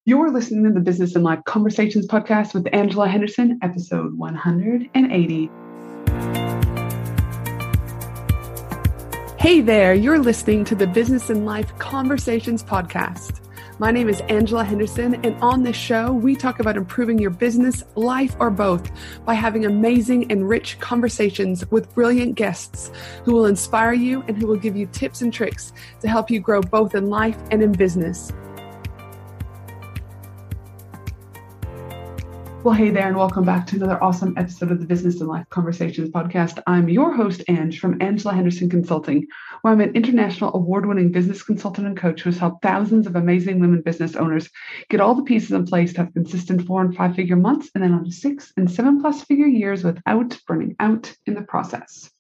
You're listening to the Business and Life Conversations podcast with Angela Henderson, episode 180. Hey there, you're listening to the Business and Life Conversations podcast. My name is Angela Henderson, and on this show, we talk about improving your business, life, or both by having amazing and rich conversations with brilliant guests who will inspire you and who will give you tips and tricks to help you grow both in life and in business. Well, hey there, and welcome back to another awesome episode of the Business and Life Conversations podcast. I'm your host, Ange, from Angela Henderson Consulting, where I'm an international award-winning business consultant and coach who has helped thousands of amazing women business owners get all the pieces in place to have consistent 4- and 5-figure months and then on to 6- and 7+ figure years without burning out in the process.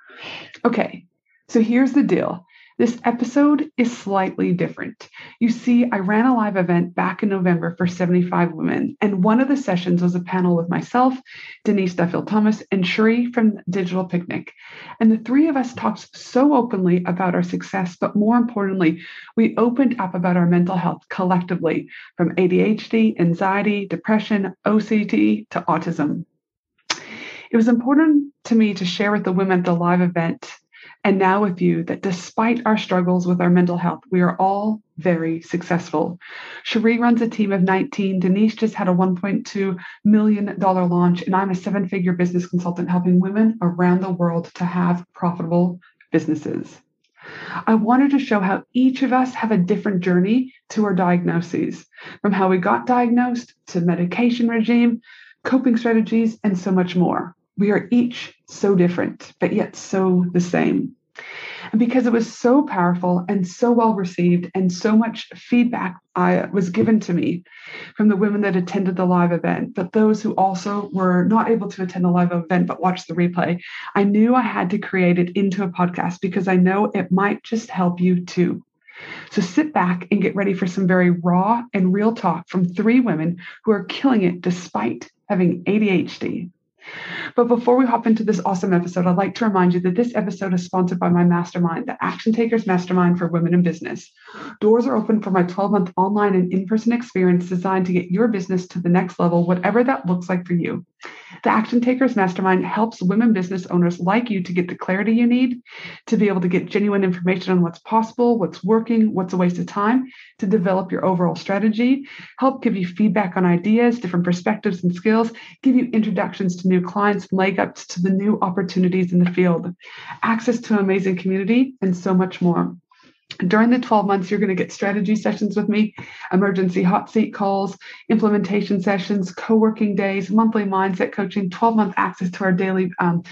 Okay, so here's the deal. This episode is slightly different. You see, I ran a live event back in November for 75 women, and one of the sessions was a panel with myself, Denise Duffield-Thomas, and Cherie from Digital Picnic. And the three of us talked so openly about our success, but more importantly, we opened up about our mental health collectively, from ADHD, anxiety, depression, OCD, to autism. It was important to me to share with the women at the live event and now with you that despite our struggles with our mental health, we are all very successful. Cherie runs a team of 19. Denise just had a $1.2 million launch, and I'm a 7-figure business consultant helping women around the world to have profitable businesses. I wanted to show how each of us have a different journey to our diagnoses, from how we got diagnosed to medication regime, coping strategies, and so much more. We are each so different, but yet so the same. And because it was so powerful and so well received and so much feedback was given to me from the women that attended the live event, but those who also were not able to attend the live event but watched the replay, I knew I had to create it into a podcast because I know it might just help you too. So sit back and get ready for some very raw and real talk from 3 women who are killing it despite having ADHD. But before we hop into this awesome episode, I'd like to remind you that this episode is sponsored by my mastermind, the Action Takers Mastermind for Women in Business. Doors are open for my 12-month online and in-person experience designed to get your business to the next level, whatever that looks like for you. The Action Takers Mastermind helps women business owners like you to get the clarity you need, to be able to get genuine information on what's possible, what's working, what's a waste of time, to develop your overall strategy, help give you feedback on ideas, different perspectives and skills, give you introductions to new clients, leg ups to the new opportunities in the field, access to an amazing community, and so much more. During the 12 months, you're going to get strategy sessions with me, emergency hot seat calls, implementation sessions, co-working days, monthly mindset coaching, 12-month access to our daily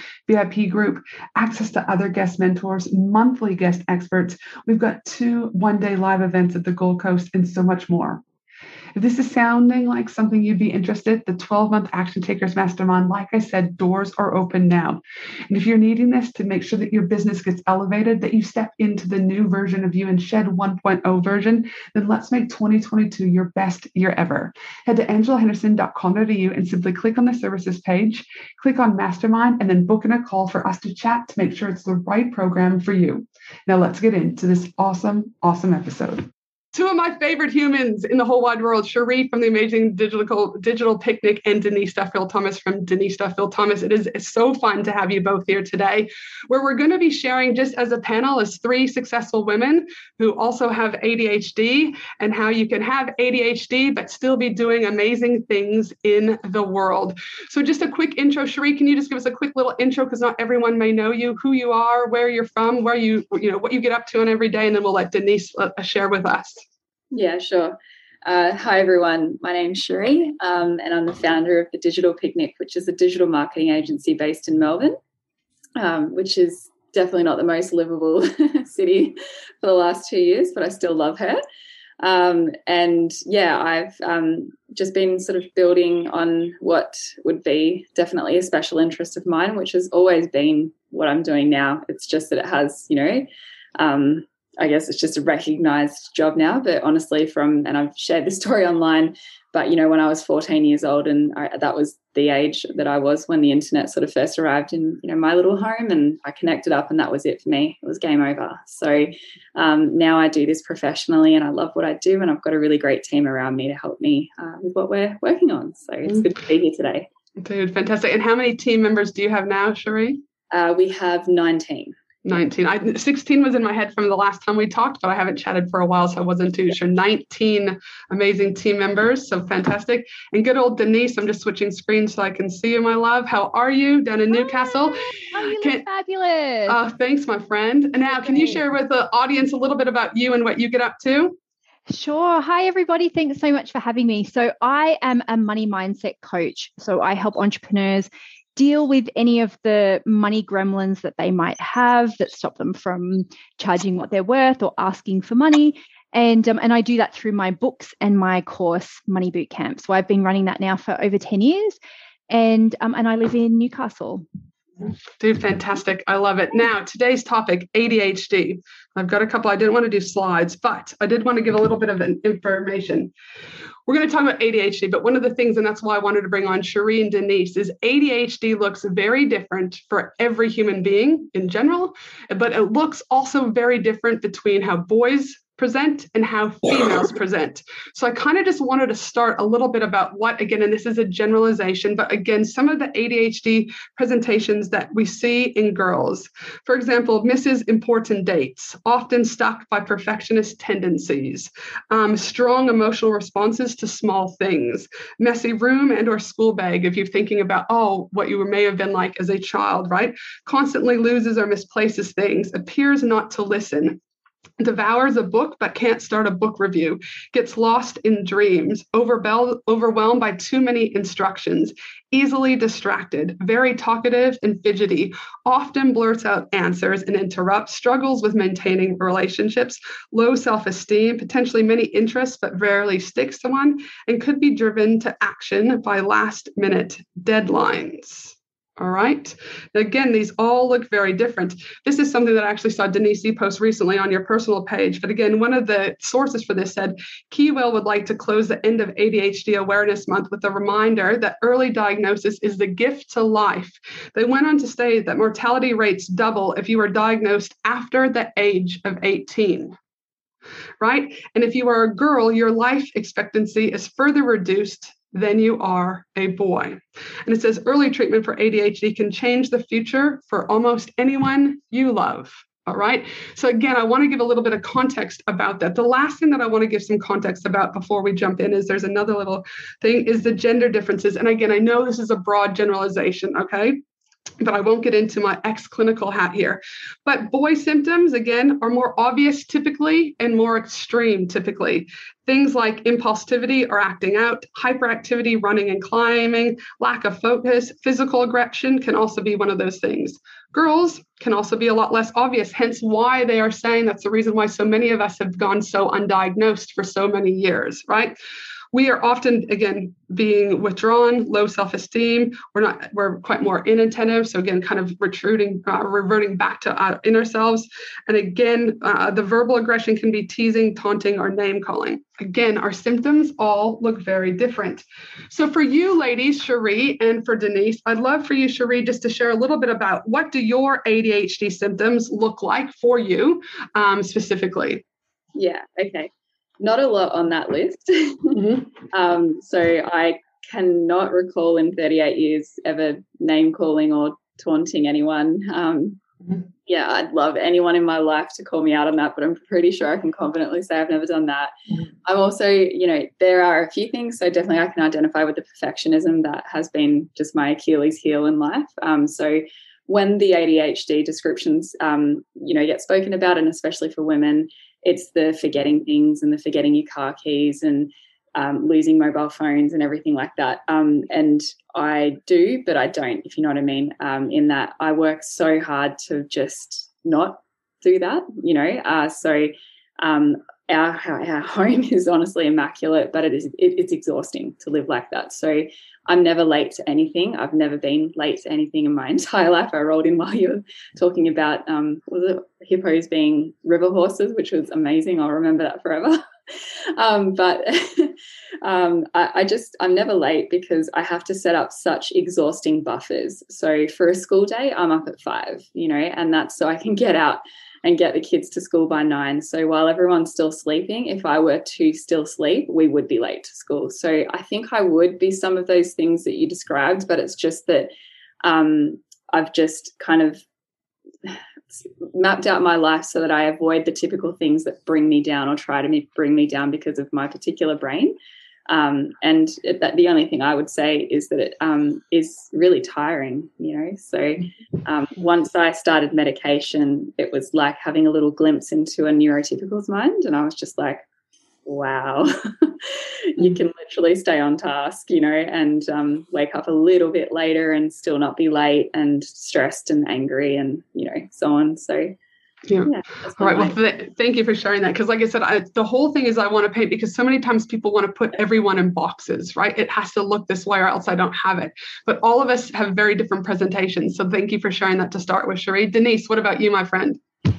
VIP group, access to other guest mentors, monthly guest experts. We've got 2 one-day live events at the Gold Coast and so much more. If this is sounding like something you'd be interested, the 12-month Action Takers Mastermind, like I said, doors are open now. And if you're needing this to make sure that your business gets elevated, that you step into the new version of you and shed 1.0 version, then let's make 2022 your best year ever. Head to angelahenderson.com.au and simply click on the services page, click on Mastermind, and then book in a call for us to chat to make sure it's the right program for you. Now let's get into this awesome, awesome episode. 2 of my favorite humans in the whole wide world, Cherie from the amazing Digital Picnic and Denise Duffield-Thomas from Denise Duffield-Thomas. It is so fun to have you both here today, where we're going to be sharing just as a panel as 3 successful women who also have ADHD and how you can have ADHD but still be doing amazing things in the world. So just a quick intro. Cherie, can you just give us a quick little intro because not everyone may know you, who you are, where you're from, where what you get up to on every day, and then we'll let Denise share with us. Yeah, sure. Hi, everyone. My name's Cherie, and I'm the founder of the Digital Picnic, which is a digital marketing agency based in Melbourne, which is definitely not the most livable city for the last 2 years, but I still love her. I've just been sort of building on what would be definitely a special interest of mine, which has always been what I'm doing now. It's just that it has, I guess it's just a recognized job now. But honestly, and I've shared this story online, but, when I was 14 years old, and that was the age that I was when the internet sort of first arrived in, my little home, and I connected up, and that was it for me. It was game over. So now I do this professionally, and I love what I do, and I've got a really great team around me to help me with what we're working on. So it's good to be here today. Dude, fantastic. And how many team members do you have now, Cherie? We have 19. 19. 16 was in my head from the last time we talked, but I haven't chatted for a while, so I wasn't too sure. 19 amazing team members, so fantastic. And good old Denise, I'm just switching screens so I can see you, my love. How are you down in Newcastle? Oh, you look fabulous. Thanks, my friend. And now, can you share with the audience a little bit about you and what you get up to? Sure. Hi, everybody. Thanks so much for having me. So I am a money mindset coach. So I help entrepreneurs deal with any of the money gremlins that they might have that stop them from charging what they're worth or asking for money. And I do that through my books and my course, Money Boot Camp. So I've been running that now for over 10 years. And I live in Newcastle. Dude, fantastic. I love it. Now, today's topic, ADHD. I've got a couple. I didn't want to do slides, but I did want to give a little bit of information. We're going to talk about ADHD, but one of the things, and that's why I wanted to bring on Cherie and Denise, is ADHD looks very different for every human being in general, but it looks also very different between how boys present and how females present. So I kind of just wanted to start a little bit about what, again, and this is a generalization, but again, some of the ADHD presentations that we see in girls. For example, misses important dates, often stuck by perfectionist tendencies, strong emotional responses to small things, messy room and or school bag, if you're thinking about, what you may have been like as a child, right? Constantly loses or misplaces things, appears not to listen, devours a book but can't start a book review, gets lost in dreams, overwhelmed by too many instructions, easily distracted, very talkative and fidgety, often blurts out answers and interrupts, struggles with maintaining relationships, low self-esteem, potentially many interests but rarely sticks to one, and could be driven to action by last-minute deadlines. All right. Again, these all look very different. This is something that I actually saw Denise post recently on your personal page. But again, one of the sources for this said, Keywell would like to close the end of ADHD Awareness Month with a reminder that early diagnosis is the gift to life. They went on to say that mortality rates double if you are diagnosed after the age of 18. Right? And if you are a girl, your life expectancy is further reduced than you are a boy. And it says early treatment for ADHD can change the future for almost anyone you love. All right. So again, I want to give a little bit of context about that. The last thing that I want to give some context about before we jump in is there's another little thing is the gender differences. And again, I know this is a broad generalization. Okay. But I won't get into my ex-clinical hat here. But boy symptoms, again, are more obvious typically and more extreme typically. Things like impulsivity or acting out, hyperactivity, running and climbing, lack of focus, physical aggression can also be one of those things. Girls can also be a lot less obvious, hence why they are saying that's the reason why so many of us have gone so undiagnosed for so many years, right? We are often, again, being withdrawn, low self-esteem. We're quite more inattentive. So again, kind of reverting back to our inner selves. And again, the verbal aggression can be teasing, taunting, or name calling. Again, our symptoms all look very different. So for you ladies, Cherie, and for Denise, I'd love for you, Cherie, just to share a little bit about what do your ADHD symptoms look like for you specifically? Yeah, okay. Not a lot on that list. Mm-hmm. So I cannot recall in 38 years ever name calling or taunting anyone. Yeah, I'd love anyone in my life to call me out on that, but I'm pretty sure I can confidently say I've never done that. I'm also, there are a few things. So definitely I can identify with the perfectionism that has been just my Achilles heel in life. So when the ADHD descriptions, get spoken about, and especially for women, it's the forgetting things and the forgetting your car keys and losing mobile phones and everything like that. And I do, but I don't, if you know what I mean, in that I work so hard to just not do that, our home is honestly immaculate, but it's exhausting to live like that. So I'm never late to anything. I've never been late to anything in my entire life. I rolled in while you were talking about hippos being river horses, which was amazing. I'll remember that forever. But I'm never late because I have to set up such exhausting buffers. So for a school day, I'm up at 5, and that's so I can get out and get the kids to school by 9. So while everyone's still sleeping, if I were to still sleep, we would be late to school. So I think I would be some of those things that you described, but it's just that I've just kind of mapped out my life so that I avoid the typical things that bring me down or try to bring me down because of my particular brain. The only thing I would say is that it is really tiring, So once I started medication, it was like having a little glimpse into a neurotypical's mind, and I was just like, wow, you can literally stay on task, and wake up a little bit later and still not be late and stressed and angry and, so on. So yeah. All right. Well, thank you for sharing that. Because like I said, the whole thing is I want to paint, because so many times people want to put everyone in boxes, right? It has to look this way or else I don't have it. But all of us have very different presentations. So thank you for sharing that to start with, Cherie. Denise, what about you, my friend?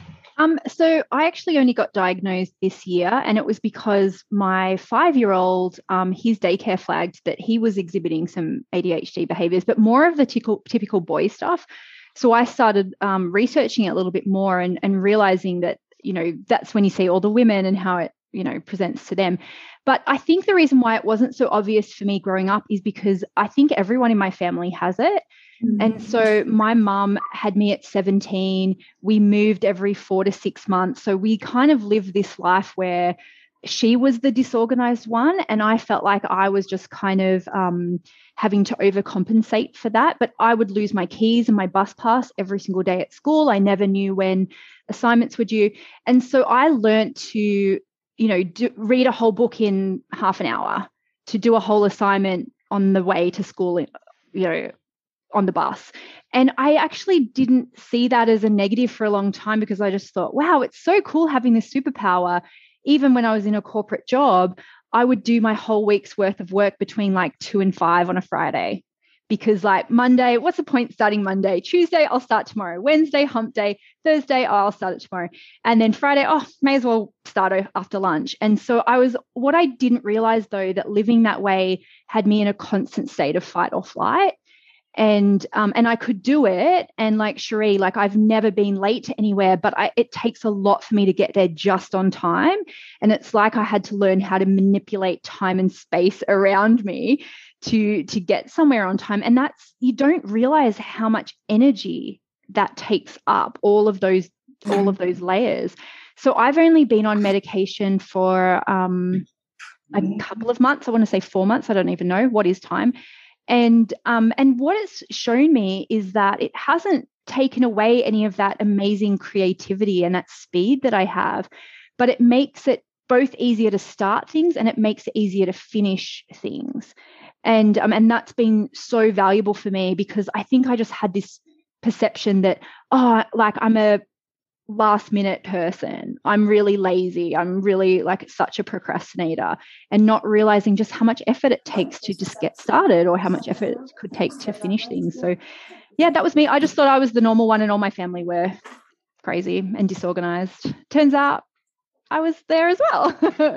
So I actually only got diagnosed this year, and it was because my 5-year-old, his daycare flagged that he was exhibiting some ADHD behaviors, but more of the typical boy stuff. So I started researching it a little bit more and realizing that, that's when you see all the women and how it, presents to them. But I think the reason why it wasn't so obvious for me growing up is because I think everyone in my family has it. Mm-hmm. And so my mum had me at 17. We moved every 4 to 6 months. So we kind of lived this life where she was the disorganized one, and I felt like I was just kind of having to overcompensate for that. But I would lose my keys and my bus pass every single day at school. I never knew when assignments were due. And so I learned to, read a whole book in half an hour, to do a whole assignment on the way to school, on the bus. And I actually didn't see that as a negative for a long time, because I just thought, wow, it's so cool having this superpower. Even when I was in a corporate job, I would do my whole week's worth of work between like 2 and 5 on a Friday, because like Monday, what's the point starting Monday? Tuesday, I'll start tomorrow. Wednesday, hump day. Thursday, I'll start it tomorrow. And then Friday, may as well start after lunch. And so what I didn't realize though, that living that way had me in a constant state of fight or flight. And I could do it. And like Cherie, like I've never been late to anywhere, but it takes a lot for me to get there just on time. And it's like I had to learn how to manipulate time and space around me to get somewhere on time. And you don't realize how much energy that takes up, all of those layers. So I've only been on medication for a couple of months. I want to say 4 months. I don't even know what is time. And what it's shown me is that it hasn't taken away any of that amazing creativity and that speed that I have, but it makes it both easier to start things and it makes it easier to finish things. And that's been so valuable for me, because I think I just had this perception that, like I'm a last minute person. I'm really lazy. I'm really like such a procrastinator, and not realizing just how much effort it takes to just get started, or how much effort it could take to finish things. So yeah, that was me. I just thought I was the normal one and all my family were crazy and disorganized. Turns out I was there as well.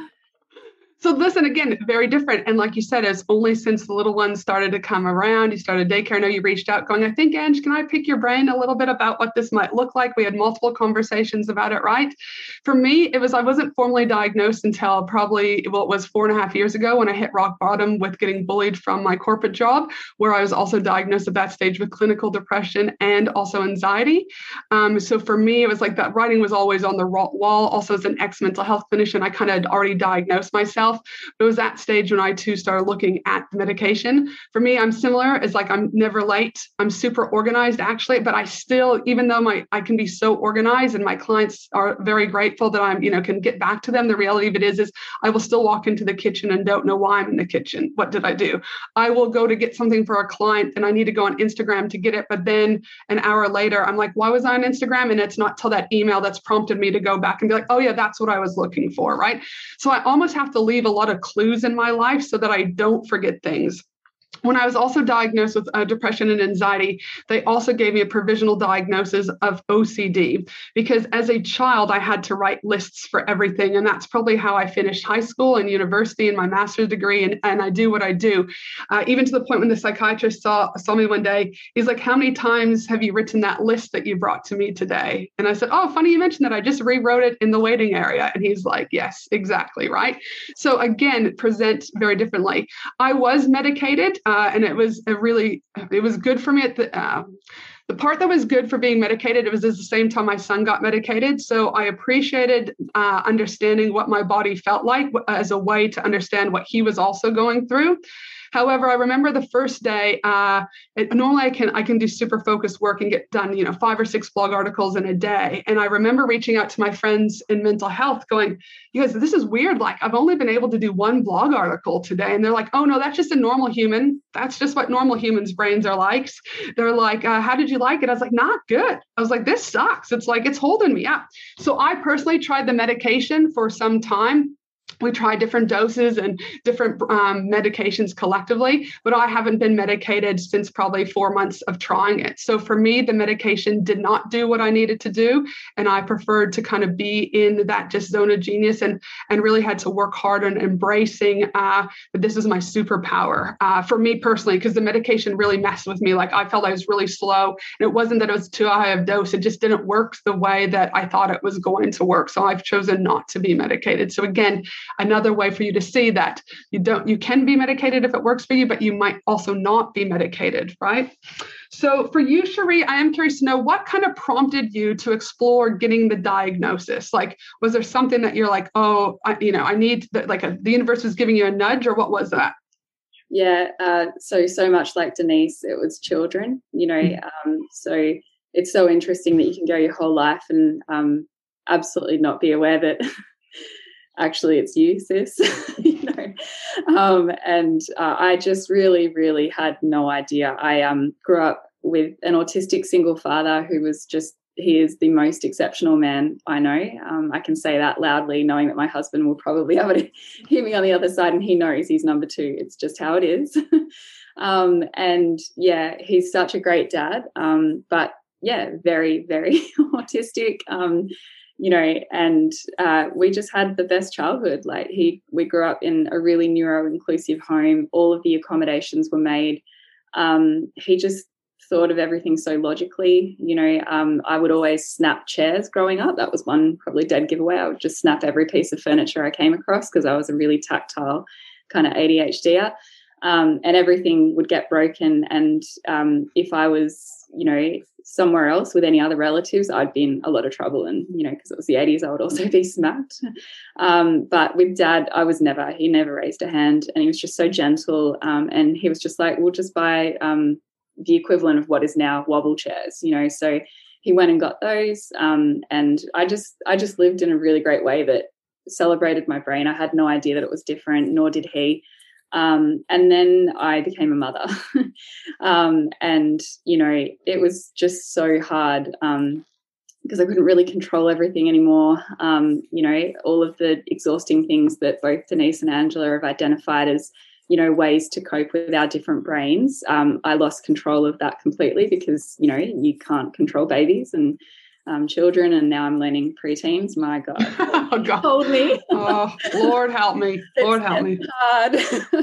So listen, again, very different. And like you said, it's only since the little ones started to come around, you started daycare. I know you reached out going, I think, Ange, can I pick your brain a little bit about what this might look like? We had multiple conversations about it, right? For me, I wasn't formally diagnosed until probably, it was 4.5 years ago, when I hit rock bottom with getting bullied from my corporate job, where I was also diagnosed at that stage with clinical depression and also anxiety. So for me, it was like that writing was always on the wall. Also, as an ex-mental health clinician, I kind of had already diagnosed myself. myself. But it was that stage when I too started looking at the medication. For me, I'm similar. It's like I'm never late. I'm super organized actually, but I still, even though I can be so organized and my clients are very grateful that I'm, can get back to them. The reality of it is I will still walk into the kitchen and don't know why I'm in the kitchen. What did I do? I will go to get something for a client and I need to go on Instagram to get it. But then an hour later, I'm like, why was I on Instagram? And it's not till that email that's prompted me to go back and be like, oh yeah, that's what I was looking for, right? So I almost have to leave a lot of clues in my life so that I don't forget things. When I was also diagnosed with depression and anxiety, they also gave me a provisional diagnosis of OCD because as a child, I had to write lists for everything. And that's probably how I finished high school and university and my master's degree. And I do what I do. Even to the point when the psychiatrist saw me one day, he's like, how many times have you written that list that you brought to me today? And I said, oh, funny you mentioned that. I just rewrote it in the waiting area. And he's like, yes, exactly. Right. So again, it presents very differently. I was medicated. And it was good for me at the part that was good for being medicated. It was at the same time my son got medicated. So I appreciated understanding what my body felt like as a way to understand what he was also going through. However, I remember the first day, normally I can do super focused work and get done, 5 or 6 blog articles in a day. And I remember reaching out to my friends in mental health going, you guys, this is weird. Like I've only been able to do 1 blog article today. And they're like, oh no, that's just a normal human. That's just what normal humans' brains are like. They're like, how did you like it? I was like, not good. I was like, this sucks. It's like, it's holding me up. So I personally tried the medication for some time. We tried different doses and different medications collectively, but I haven't been medicated since probably 4 months of trying it. So for me, the medication did not do what I needed to do. And I preferred to kind of be in that just zone of genius and really had to work hard on embracing that this is my superpower for me personally, because the medication really messed with me. Like I felt I was really slow. And it wasn't that it was too high of dose. It just didn't work the way that I thought it was going to work. So I've chosen not to be medicated. So again, another way for you to see that you can be medicated if it works for you, but you might also not be medicated, right? So for you, Cherie, I am curious to know what kind of prompted you to explore getting the diagnosis? Like, was there something that you're like, oh, I need the universe was giving you a nudge, or what was that? Yeah. So much like Denise, it was children, so it's so interesting that you can go your whole life and absolutely not be aware that actually it's you, sis. And I just really, really had no idea. I grew up with an autistic single father who was he is the most exceptional man I know. I can say that loudly, knowing that my husband will probably be able to hear me on the other side, and he knows he's number 2. It's just how it is. And yeah, he's such a great dad. But yeah, very, very autistic. And we just had the best childhood. Like we grew up in a really neuro-inclusive home. All of the accommodations were made. He just thought of everything so logically. I would always snap chairs growing up. That was one probably dead giveaway. I would just snap every piece of furniture I came across because I was a really tactile kind of ADHDer. And everything would get broken. And if I was, somewhere else with any other relatives, I'd be in a lot of trouble. And, because it was the 80s, I would also be smacked. But with Dad, he never raised a hand, and he was just so gentle. And he was just like, we'll just buy the equivalent of what is now wobble chairs, So he went and got those. And I just lived in a really great way that celebrated my brain. I had no idea that it was different, nor did he. And then I became a mother and, it was just so hard because I couldn't really control everything anymore. All of the exhausting things that both Denise and Angela have identified as, ways to cope with our different brains. I lost control of that completely because, you can't control babies and children, and now I'm learning preteens. My God, oh God, hold me. Oh, Lord help me, Lord help me. Hard.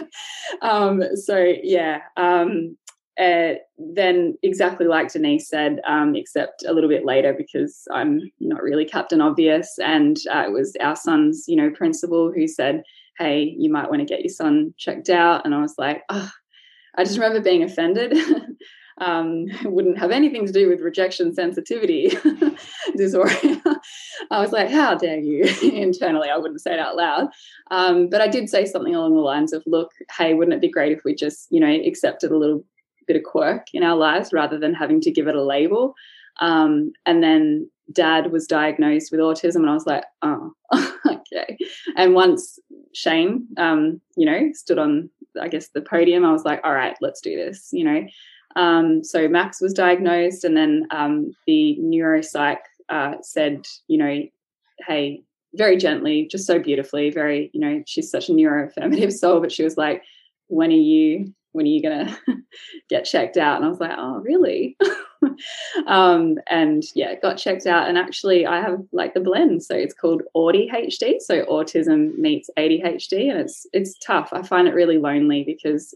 Then exactly like Denise said, except a little bit later because I'm not really Captain Obvious, and it was our son's, principal who said, "Hey, you might want to get your son checked out," and I was like, oh, I just remember being offended. It wouldn't have anything to do with rejection sensitivity dysphoria. I was like, how dare you? Internally, I wouldn't say it out loud. But I did say something along the lines of, look, hey, wouldn't it be great if we just, accepted a little bit of quirk in our lives rather than having to give it a label? And then Dad was diagnosed with autism, and I was like, oh, okay. And once Shane, stood on, I guess, the podium, I was like, all right, let's do this, So Max was diagnosed, and then the neuropsych said, hey, very gently, just so beautifully, very, she's such a neuroaffirmative soul, but she was like, when are you going to get checked out? And I was like, oh, really? And yeah, got checked out. And actually I have like the blend. So it's called AuDHD. So autism meets ADHD. And it's tough. I find it really lonely because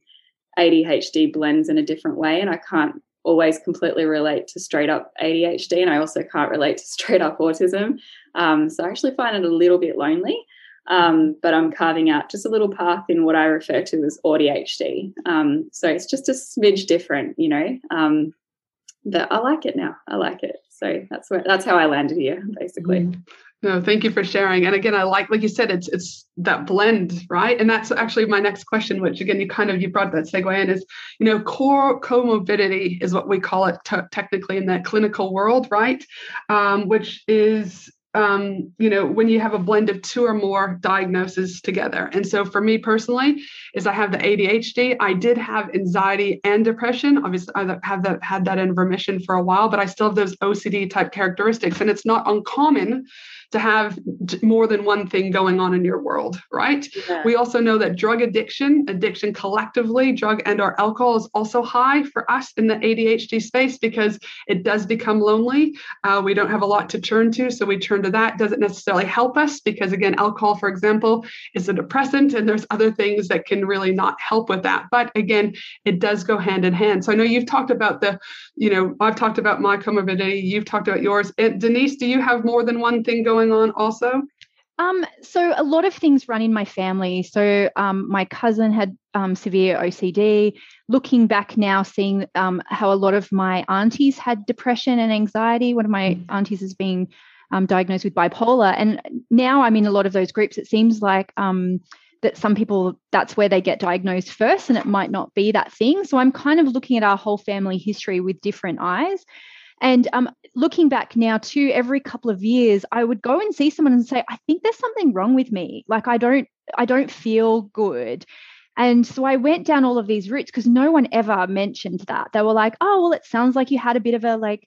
ADHD blends in a different way. And I can't always completely relate to straight up ADHD. And I also can't relate to straight up autism. So I actually find it a little bit lonely. But I'm carving out just a little path in what I refer to as AuDHD. So it's just a smidge different, but I like it now. I like it. So that's how I landed here, basically. Mm-hmm. No, thank you for sharing. And again, I like you said, it's that blend, right? And that's actually my next question, which again, you brought that segue in is, core comorbidity is what we call it technically in that clinical world, right? Which is when you have a blend of two or more diagnoses together. And so for me personally, is I have the ADHD. I did have anxiety and depression. Obviously, I had that in remission for a while, but I still have those OCD type characteristics. And it's not uncommon to have more than one thing going on in your world, right? Yeah. We also know that drug addiction collectively, drug and or alcohol is also high for us in the ADHD space because it does become lonely. We don't have a lot to turn to, so we turn to that. Doesn't necessarily help us because, again, alcohol, for example, is a depressant, and there's other things that can really not help with that. But again, it does go hand in hand. So I know you've talked about I've talked about my comorbidity, you've talked about yours. And Denise, do you have more than one thing going on also? So a lot of things run in my family. So my cousin had severe OCD. Looking back now, seeing how a lot of my aunties had depression and anxiety. One of my aunties has been diagnosed with bipolar. And now I'm in a lot of those groups. It seems like that some people, that's where they get diagnosed first, and it might not be that thing. So I'm kind of looking at our whole family history with different eyes. And looking back now too, every couple of years, I would go and see someone and say, I think there's something wrong with me. Like I don't feel good. And so I went down all of these routes because no one ever mentioned that. They were like, oh, well, it sounds like you had a bit of a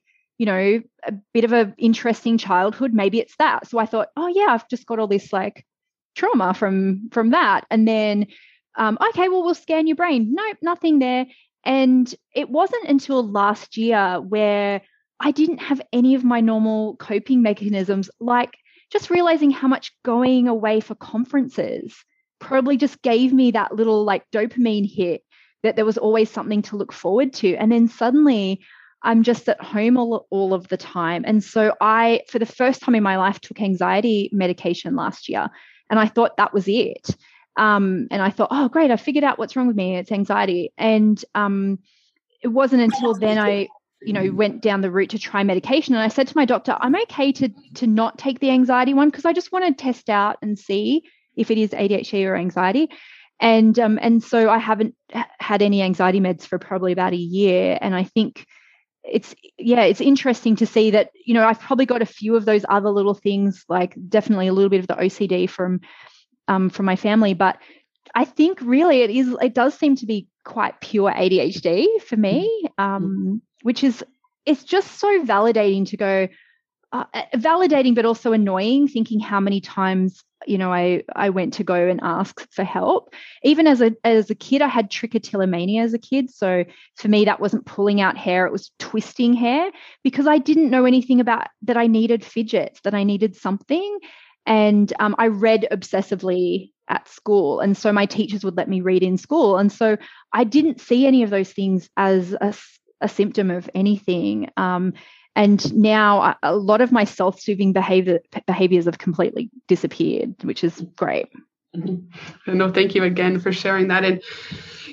interesting childhood. Maybe it's that. So I thought, oh yeah, I've just got all this like trauma from that. And then, okay, well, we'll scan your brain. Nope, nothing there. And it wasn't until last year where I didn't have any of my normal coping mechanisms, like just realizing how much going away for conferences probably just gave me that little like dopamine hit that there was always something to look forward to. And then suddenly I'm just at home all of the time. And so I, for the first time in my life, took anxiety medication last year, and I thought that was it. And I thought, oh, great, I figured out what's wrong with me. It's anxiety. And it wasn't until then I went down the route to try medication. And I said to my doctor, I'm okay to not take the anxiety one because I just want to test out and see if it is ADHD or anxiety. And so I haven't had any anxiety meds for probably about a year. And I think it's interesting to see that, I've probably got a few of those other little things, like definitely a little bit of the OCD from my family. But I think really it does seem to be quite pure ADHD for me, which is, it's just so validating to go, validating, but also annoying, thinking how many times, I went to go and ask for help. Even as a kid, I had trichotillomania as a kid. So for me, that wasn't pulling out hair, it was twisting hair, because I didn't know anything about that. I needed fidgets, that I needed something. And I read obsessively at school. And so my teachers would let me read in school. And so I didn't see any of those things as a symptom of anything. And now a lot of my self-soothing behaviors have completely disappeared, which is great. Mm-hmm. No, thank you again for sharing that. And,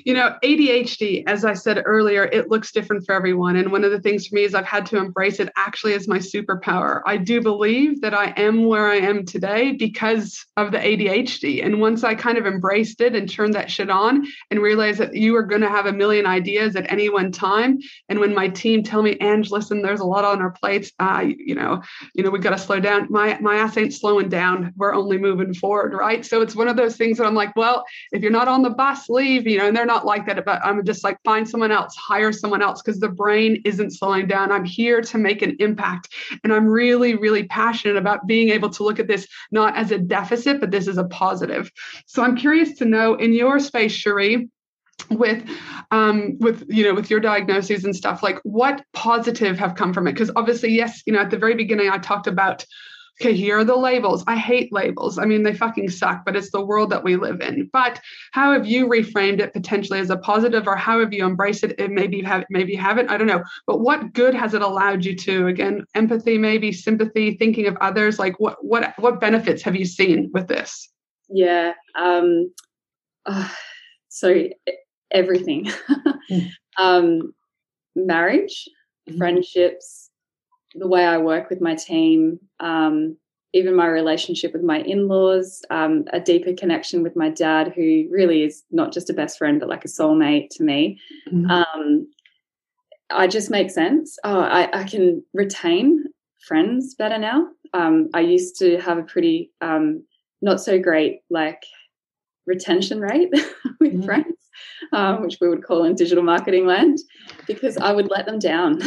ADHD, as I said earlier, it looks different for everyone. And one of the things for me is I've had to embrace it actually as my superpower. I do believe that I am where I am today because of the ADHD. And once I kind of embraced it and turned that shit on and realized that you are going to have a million ideas at any one time. And when my team tell me, Ange, listen, there's a lot on our plates, we got to slow down. My ass ain't slowing down. We're only moving forward, right? So it's one of those things that I'm like, well, if you're not on the bus, leave, and they're not like that, but I'm just like, find someone else, hire someone else, because the brain isn't slowing down. I'm here to make an impact. And I'm really, really passionate about being able to look at this not as a deficit, but this is a positive. So I'm curious to know, in your space, Cherie, with your diagnoses and stuff, like what positive have come from it? Because obviously, yes, at the very beginning, I talked about, okay, here are the labels. I hate labels. I mean, they fucking suck, but it's the world that we live in. But how have you reframed it potentially as a positive, or how have you embraced it? And maybe you haven't, I don't know. But what good has it allowed you to? Again, empathy, maybe sympathy, thinking of others. Like what benefits have you seen with this? Yeah. So everything. Marriage, friendships, the way I work with my team, even my relationship with my in-laws, a deeper connection with my dad, who really is not just a best friend, but like a soulmate to me. I just make sense. I can retain friends better now. I used to have a pretty not so great retention rate with friends, which we would call in digital marketing land, because I would let them down.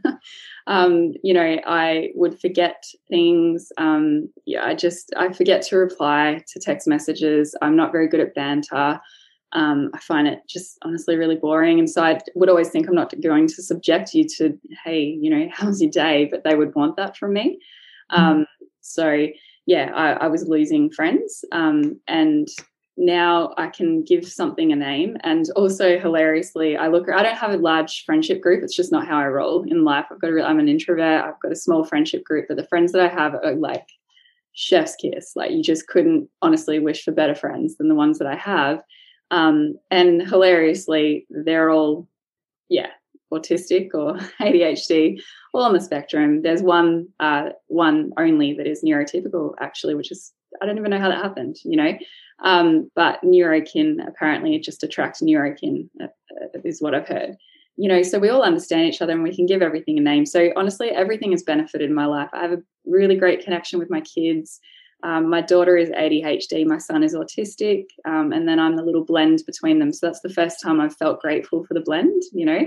I would forget things. I forget to reply to text messages. I'm not very good at banter. I find it just honestly really boring. And so I would always think I'm not going to subject you to, hey, how's your day? But they would want that from me. I was losing friends. And now I can give something a name. And also, hilariously, I don't have a large friendship group. It's just not how I roll in life. I'm an introvert. I've got a small friendship group, but the friends that I have are like chef's kiss. Like, you just couldn't honestly wish for better friends than the ones that I have. And hilariously, they're all, autistic or ADHD, all on the spectrum. There's one only that is neurotypical, actually, which is, I don't even know how that happened, but neurokin, apparently it just attracts neurokin, is what I've heard. So we all understand each other and we can give everything a name. So honestly, everything has benefited my life. I have a really great connection with my kids. My daughter is ADHD, my son is autistic, and then I'm the little blend between them. So that's the first time I've felt grateful for the blend,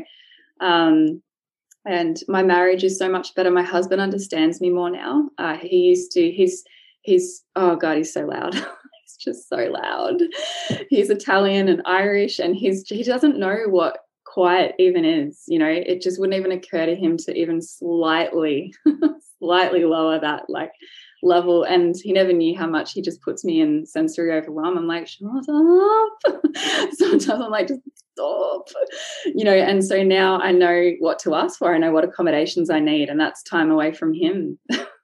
and my marriage is so much better. My husband understands me more now. He's oh God, he's so loud. He's just so loud. He's Italian and Irish, and he doesn't know what quiet even is. It just wouldn't even occur to him to even slightly lower that level. And he never knew how much he just puts me in sensory overwhelm. I'm like, shut up. Sometimes I'm like, just stop. And so now I know what to ask for. I know what accommodations I need, and that's time away from him.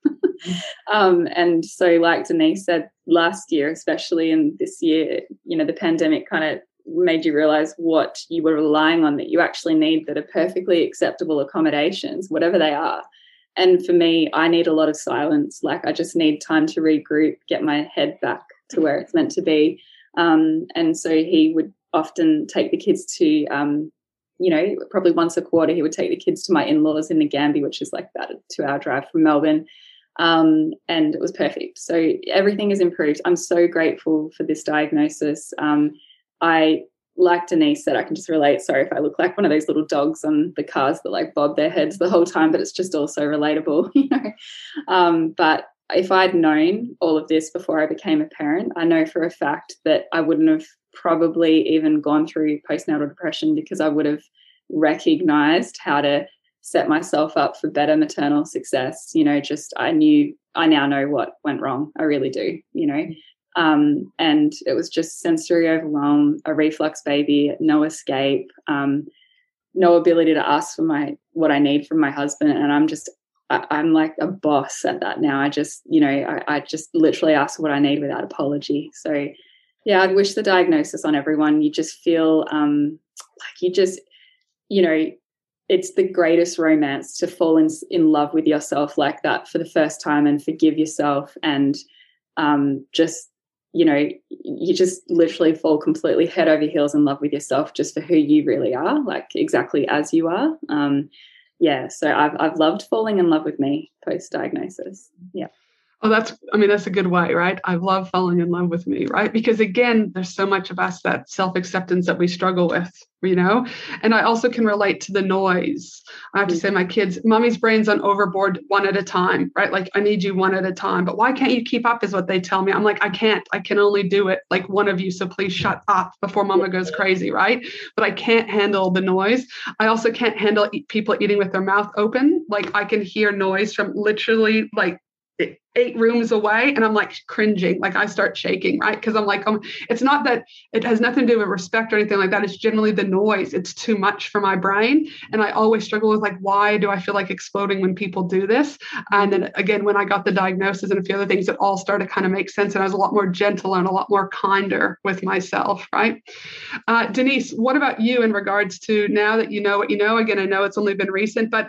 And so, like Denise said, last year, especially, and this year, the pandemic kind of made you realize what you were relying on that you actually need, that are perfectly acceptable accommodations, whatever they are. And for me, I need a lot of silence. Like, I just need time to regroup, get my head back to where it's meant to be. And so he would often take the kids to, probably once a quarter, he would take the kids to my in-laws in Nagambie, which is like about a 2-hour drive from Melbourne. And it was perfect. So everything has improved. I'm so grateful for this diagnosis. Like Denise said, I can just relate. Sorry if I look like one of those little dogs on the cars that bob their heads the whole time, but it's just also relatable, But if I'd known all of this before I became a parent, I know for a fact that I wouldn't have probably even gone through postnatal depression, because I would have recognized how to set myself up for better maternal success. I now know what went wrong. I really do, and it was just sensory overwhelm, a reflux baby, no escape, no ability to ask for what I need from my husband. And I'm like a boss at that now. I just literally ask what I need without apology. So Yeah, I'd wish the diagnosis on everyone. You just feel like you just, it's the greatest romance to fall in love with yourself like that for the first time and forgive yourself and just, you just literally fall completely head over heels in love with yourself just for who you really are, like exactly as you are. So I've loved falling in love with me post-diagnosis. Yeah. Oh, that's a good way, right? I love falling in love with me, right? Because again, there's so much of us, that self-acceptance that we struggle with, and I also can relate to the noise. I have to say, my kids, mommy's brain's on overboard one at a time, right? Like, I need you one at a time, but why can't you keep up is what they tell me. I'm like, I can only do it like one of you. So please shut up before mama goes crazy, right? But I can't handle the noise. I also can't handle people eating with their mouth open. Like, I can hear noise from literally like 8 rooms away, and I'm like cringing, like I start shaking, right? Because I'm like, it's not that it has nothing to do with respect or anything like that. It's generally the noise. It's too much for my brain. And I always struggle with like, why do I feel like exploding when people do this? And then again, when I got the diagnosis and a few other things, it all started to kind of make sense. And I was a lot more gentle and a lot more kinder with myself, right? Denise, what about you in regards to now that you know what you know? Again, I know it's only been recent, but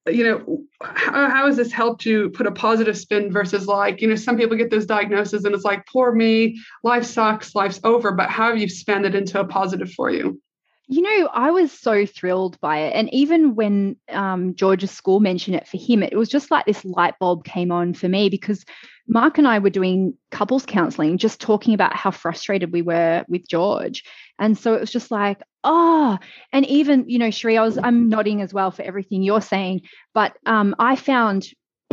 how has this helped you put a positive spin versus like, some people get those diagnoses and it's like, poor me, life sucks, life's over. But how have you spun it into a positive for you? I was so thrilled by it. And even when George's school mentioned it for him, it was just like this light bulb came on for me, because Mark and I were doing couples counseling, just talking about how frustrated we were with George. And so it was just like, and even, Sheree, I'm nodding as well for everything you're saying, but I found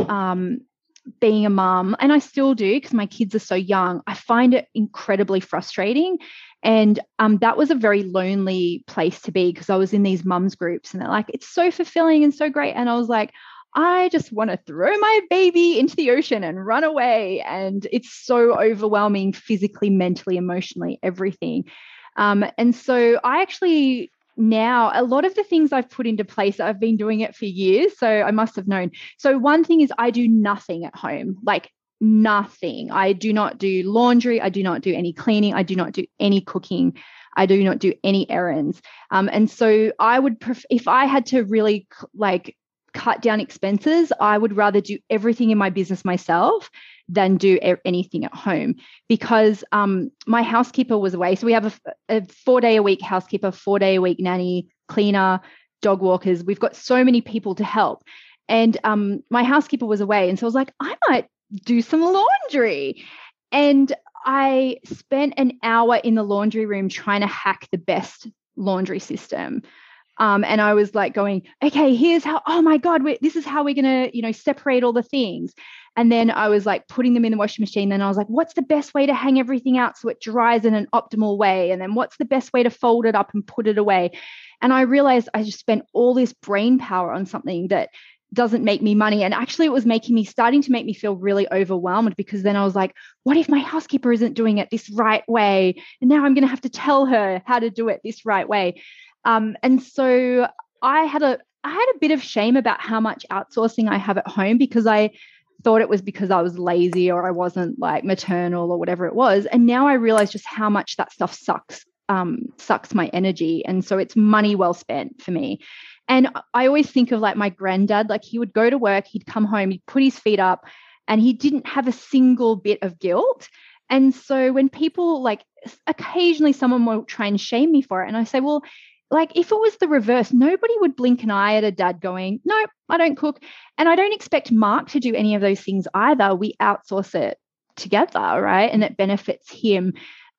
being a mom, and I still do because my kids are so young, I find it incredibly frustrating. And that was a very lonely place to be, because I was in these mums groups and they're like, it's so fulfilling and so great. And I was like, I just want to throw my baby into the ocean and run away. And it's so overwhelming physically, mentally, emotionally, everything. And so I actually now, a lot of the things I've put into place, I've been doing it for years, so I must have known. So one thing is I do nothing at home, like nothing. I do not do laundry. I do not do any cleaning. I do not do any cooking. I do not do any errands. And so I would, if I had to really like cut down expenses, I would rather do everything in my business myself than do anything at home, because my housekeeper was away. So we have a 4-day-a-week housekeeper, 4-day-a-week nanny, cleaner, dog walkers. We've got so many people to help. And my housekeeper was away. And so I was like, I might do some laundry. And I spent an hour in the laundry room trying to hack the best laundry system. And I was like going, okay, here's how, oh my God, this is how we're going to, separate all the things. And then I was like putting them in the washing machine. Then I was like, what's the best way to hang everything out so it dries in an optimal way? And then what's the best way to fold it up and put it away? And I realized I just spent all this brain power on something that doesn't make me money. And actually it was starting to make me feel really overwhelmed, because then I was like, what if my housekeeper isn't doing it this right way? And now I'm going to have to tell her how to do it this right way. And so I had a bit of shame about how much outsourcing I have at home, because I thought it was because I was lazy or I wasn't like maternal or whatever it was. And now I realize just how much that stuff sucks my energy. And so it's money well spent for me. And I always think of like my granddad, like he would go to work, he'd come home, he'd put his feet up, and he didn't have a single bit of guilt. And so when people, like occasionally someone will try and shame me for it, and I say, well, like if it was the reverse, nobody would blink an eye at a dad going, no, I don't cook. And I don't expect Mark to do any of those things either. We outsource it together, right? And it benefits him.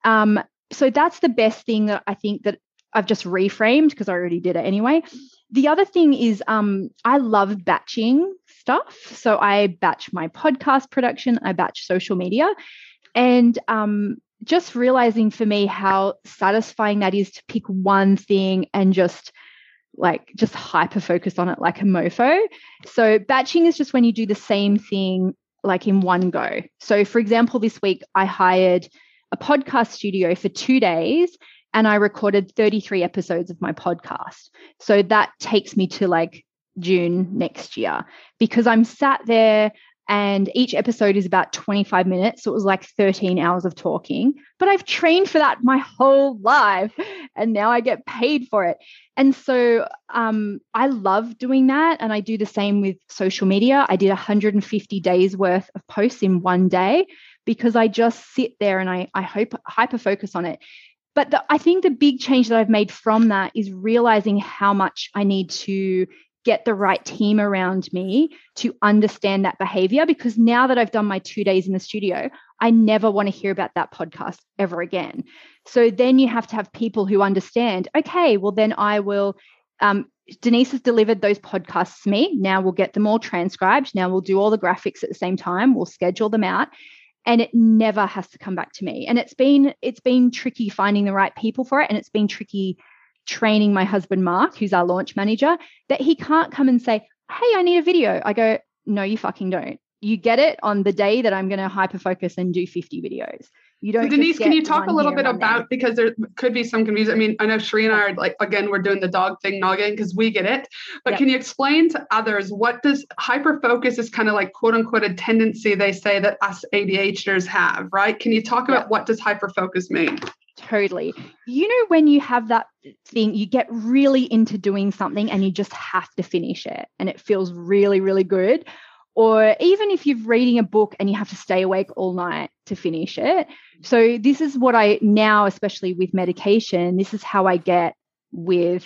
So that's the best thing that I think that I've just reframed, because I already did it anyway. The other thing is I love batching stuff. So I batch my podcast production, I batch social media. And just realizing for me how satisfying that is to pick one thing and just hyper focus on it like a mofo. So batching is just when you do the same thing like in one go. So for example, this week I hired a podcast studio for 2 days and I recorded 33 episodes of my podcast. So that takes me to like June next year, because I'm sat there, And each episode is about 25 minutes. So it was like 13 hours of talking. But I've trained for that my whole life. And now I get paid for it. And so I love doing that. And I do the same with social media. I did 150 days worth of posts in one day because I just sit there and I hyper focus on it. But I think the big change that I've made from that is realizing how much I need to get the right team around me to understand that behavior. Because now that I've done my 2 days in the studio, I never want to hear about that podcast ever again. So then you have to have people who understand, okay, well then I will, Denise has delivered those podcasts to me. Now we'll get them all transcribed. Now we'll do all the graphics at the same time. We'll schedule them out. And it never has to come back to me. And it's been tricky finding the right people for it. And it's been tricky training my husband, Mark, who's our launch manager, that he can't come and say, hey, I need a video. I go, no, you fucking don't. You get it on the day that I'm going to hyper focus and do 50 videos. You don't. So Denise, can you talk a little bit about, because there could be some confusion. I mean, I know Sheree and I are like, again, we're doing the dog thing noggin because we get it. But Can you explain to others, what does hyper focus is kind of like, quote unquote, a tendency they say that us ADHDers have, right? Can you talk about what does hyper focus mean? Totally. You know, when you have that thing, you get really into doing something and you just have to finish it and it feels really, really good. Or even if you're reading a book and you have to stay awake all night to finish it. So this is what I now, especially with medication, this is how I get with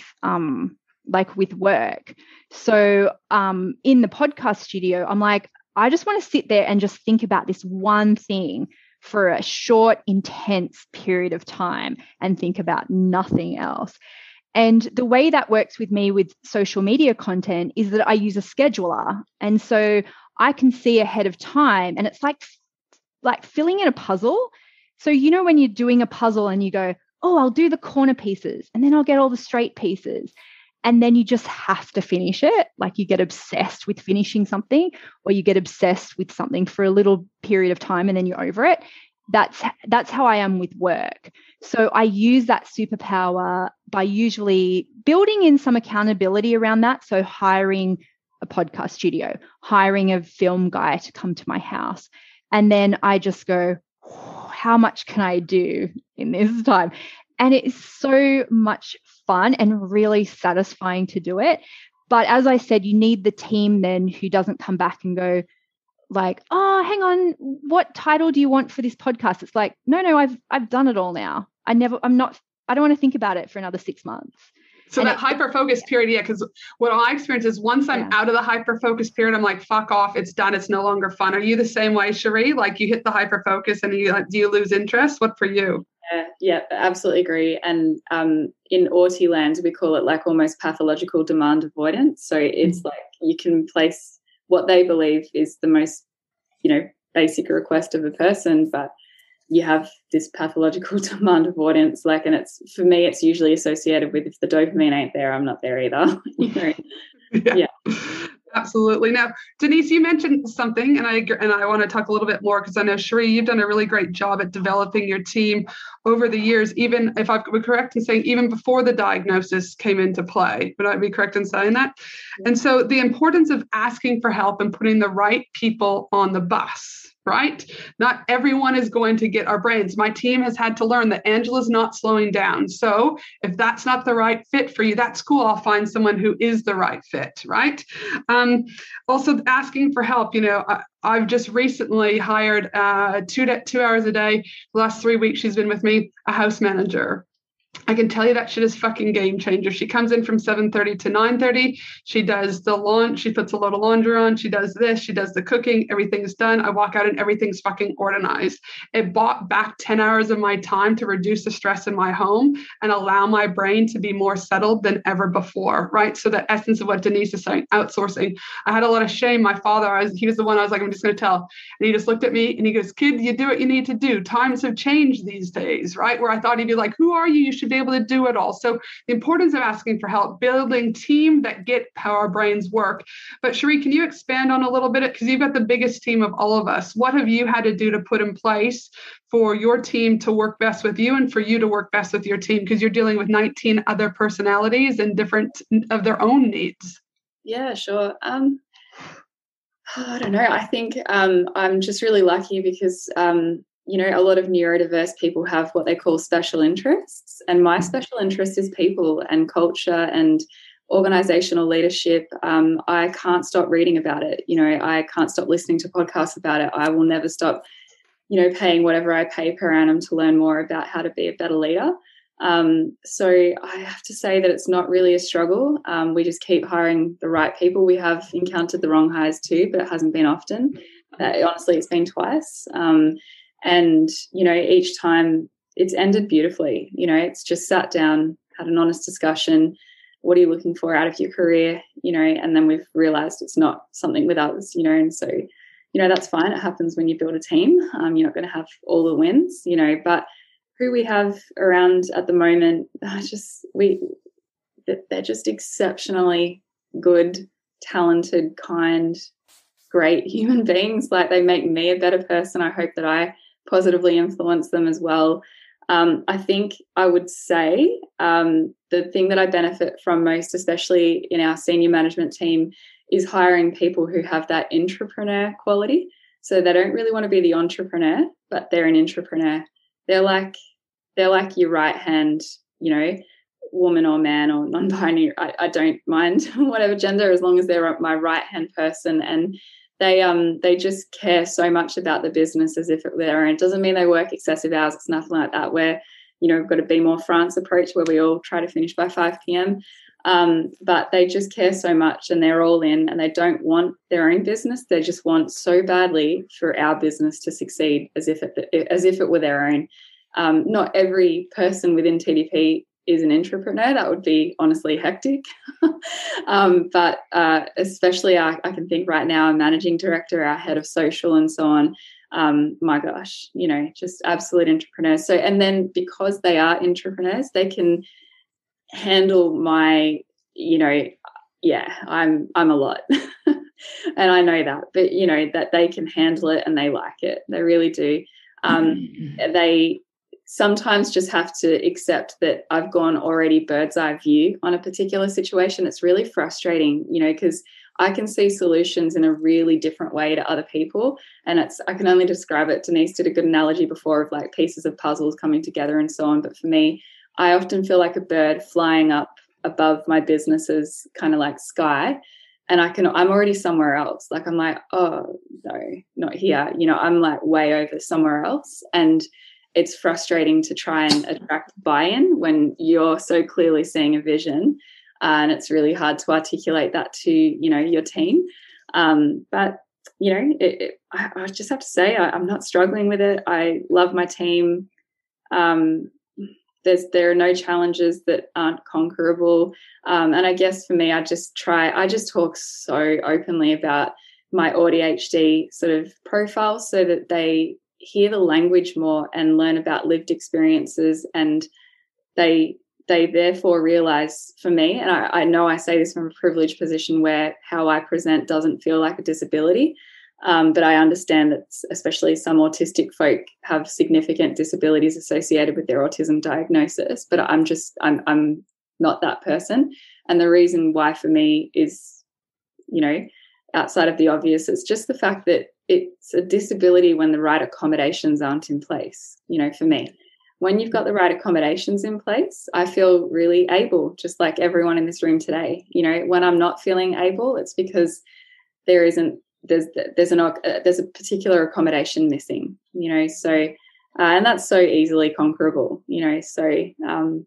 with work. So in the podcast studio, I'm like, I just want to sit there and just think about this one thing for a short, intense period of time and think about nothing else. And the way that works with me with social media content is that I use a scheduler. And so I can see ahead of time, and it's like filling in a puzzle. So, you know, when you're doing a puzzle and you go, oh, I'll do the corner pieces and then I'll get all the straight pieces. And then you just have to finish it. Like you get obsessed with finishing something, or you get obsessed with something for a little period of time and then you're over it. That's how I am with work. So I use that superpower by usually building in some accountability around that. So hiring a podcast studio, hiring a film guy to come to my house. And then I just go, how much can I do in this time? And it is so much fun and really satisfying to do it. But as I said, you need the team then who doesn't come back and go like, oh, hang on, what title do you want for this podcast? It's like, no, I've done it all now. I don't want to think about it for another 6 months. So that hyper-focus period, because what I experience is once I'm out of the hyper-focus period, I'm like, fuck off, it's done, it's no longer fun. Are you the same way, Sheree? Like you hit the hyper-focus and do you lose interest? What for you? Yeah, absolutely agree. And in Autie land, we call it like almost pathological demand avoidance. So it's like you can place what they believe is the most, basic request of a person, but you have this pathological demand avoidance, and it's, for me, it's usually associated with, if the dopamine ain't there, I'm not there either. Yeah. Absolutely. Now, Denise, you mentioned something, and I want to talk a little bit more because I know, Sheree, you've done a really great job at developing your team over the years, even if I'm correct in saying even before the diagnosis came into play. Would I be correct in saying that? And so the importance of asking for help and putting the right people on the bus. Right? Not everyone is going to get our brains. My team has had to learn that Angela's not slowing down. So if that's not the right fit for you, that's cool. I'll find someone who is the right fit, right? Also asking for help. I've just recently hired 2 hours a day. The last 3 weeks she's been with me, a house manager. I can tell you that shit is fucking game changer. She comes in from 7:30 to 9:30. She does the laundry. She puts a load of laundry on. She does this. She does the cooking. Everything's done. I walk out and everything's fucking organized. It bought back 10 hours of my time to reduce the stress in my home and allow my brain to be more settled than ever before, right? So the essence of what Denise is saying, outsourcing. I had a lot of shame. My father, he was the one I was like, I'm just going to tell. And he just looked at me and he goes, kid, you do what you need to do. Times have changed these days, right? Where I thought he'd be like, who are you? You should be able to do it all. So the importance of asking for help, building team that get how our brains work. But Sheree, can you expand on a little bit? Because you've got the biggest team of all of us. What have you had to do to put in place for your team to work best with you and for you to work best with your team? Because you're dealing with 19 other personalities and different of their own needs. Yeah, sure. I don't know. I think I'm just really lucky because, a lot of neurodiverse people have what they call special interests. And my special interest is people and culture and organizational leadership. I can't stop reading about it. I can't stop listening to podcasts about it. I will never stop, paying whatever I pay per annum to learn more about how to be a better leader. So I have to say that it's not really a struggle. We just keep hiring the right people. We have encountered the wrong hires too, but it hasn't been often. Honestly, it's been twice. And each time it's ended beautifully. It's just sat down, had an honest discussion. What are you looking for out of your career? And then we've realized it's not something with us, and so, that's fine. It happens when you build a team. You're not going to have all the wins, but who we have around at the moment, they're just exceptionally good, talented, kind, great human beings. Like, they make me a better person. I hope that I positively influence them as well. I think I would say the thing that I benefit from most, especially in our senior management team, is hiring people who have that intrapreneur quality. So they don't really want to be the entrepreneur, but they're an intrapreneur. They're like your right hand, woman or man or non-binary. I don't mind whatever gender, as long as they're my right hand person. And they just care so much about the business as if it were their own. It doesn't mean they work excessive hours. It's nothing like that. Where we've got a Be More France approach where we all try to finish by 5 p.m. But they just care so much, and they're all in, and they don't want their own business. They just want so badly for our business to succeed as if it were their own. Not every person within TDP is an entrepreneur. That would be honestly hectic. But especially I can think right now, a managing director, our head of social and so on. My gosh, just absolute entrepreneurs. So, and then because they are entrepreneurs, they can handle my, I'm a lot. And I know that, but that they can handle it and they like it. They really do. They sometimes just have to accept that I've gone already bird's eye view on a particular situation. It's really frustrating, because I can see solutions in a really different way to other people. And I can only describe it. Denise did a good analogy before of like pieces of puzzles coming together and so on. But for me, I often feel like a bird flying up above my business's kind of like sky. And I'm already somewhere else. Like, I'm like, oh no, not here. I'm like way over somewhere else. And it's frustrating to try and attract buy-in when you're so clearly seeing a vision, and it's really hard to articulate that to, your team. But, I just have to say I'm not struggling with it. I love my team. There are no challenges that aren't conquerable. And I guess for me, I just talk so openly about my ADHD sort of profile so that they hear the language more and learn about lived experiences, and they therefore realize, for me, and I know I say this from a privileged position where how I present doesn't feel like a disability, but I understand that especially some autistic folk have significant disabilities associated with their autism diagnosis, but I'm not that person. And the reason why for me is, outside of the obvious, it's just the fact that it's a disability when the right accommodations aren't in place, for me. When you've got the right accommodations in place, I feel really able, just like everyone in this room today. When I'm not feeling able, it's because there's a particular accommodation missing, so, and that's so easily conquerable, so,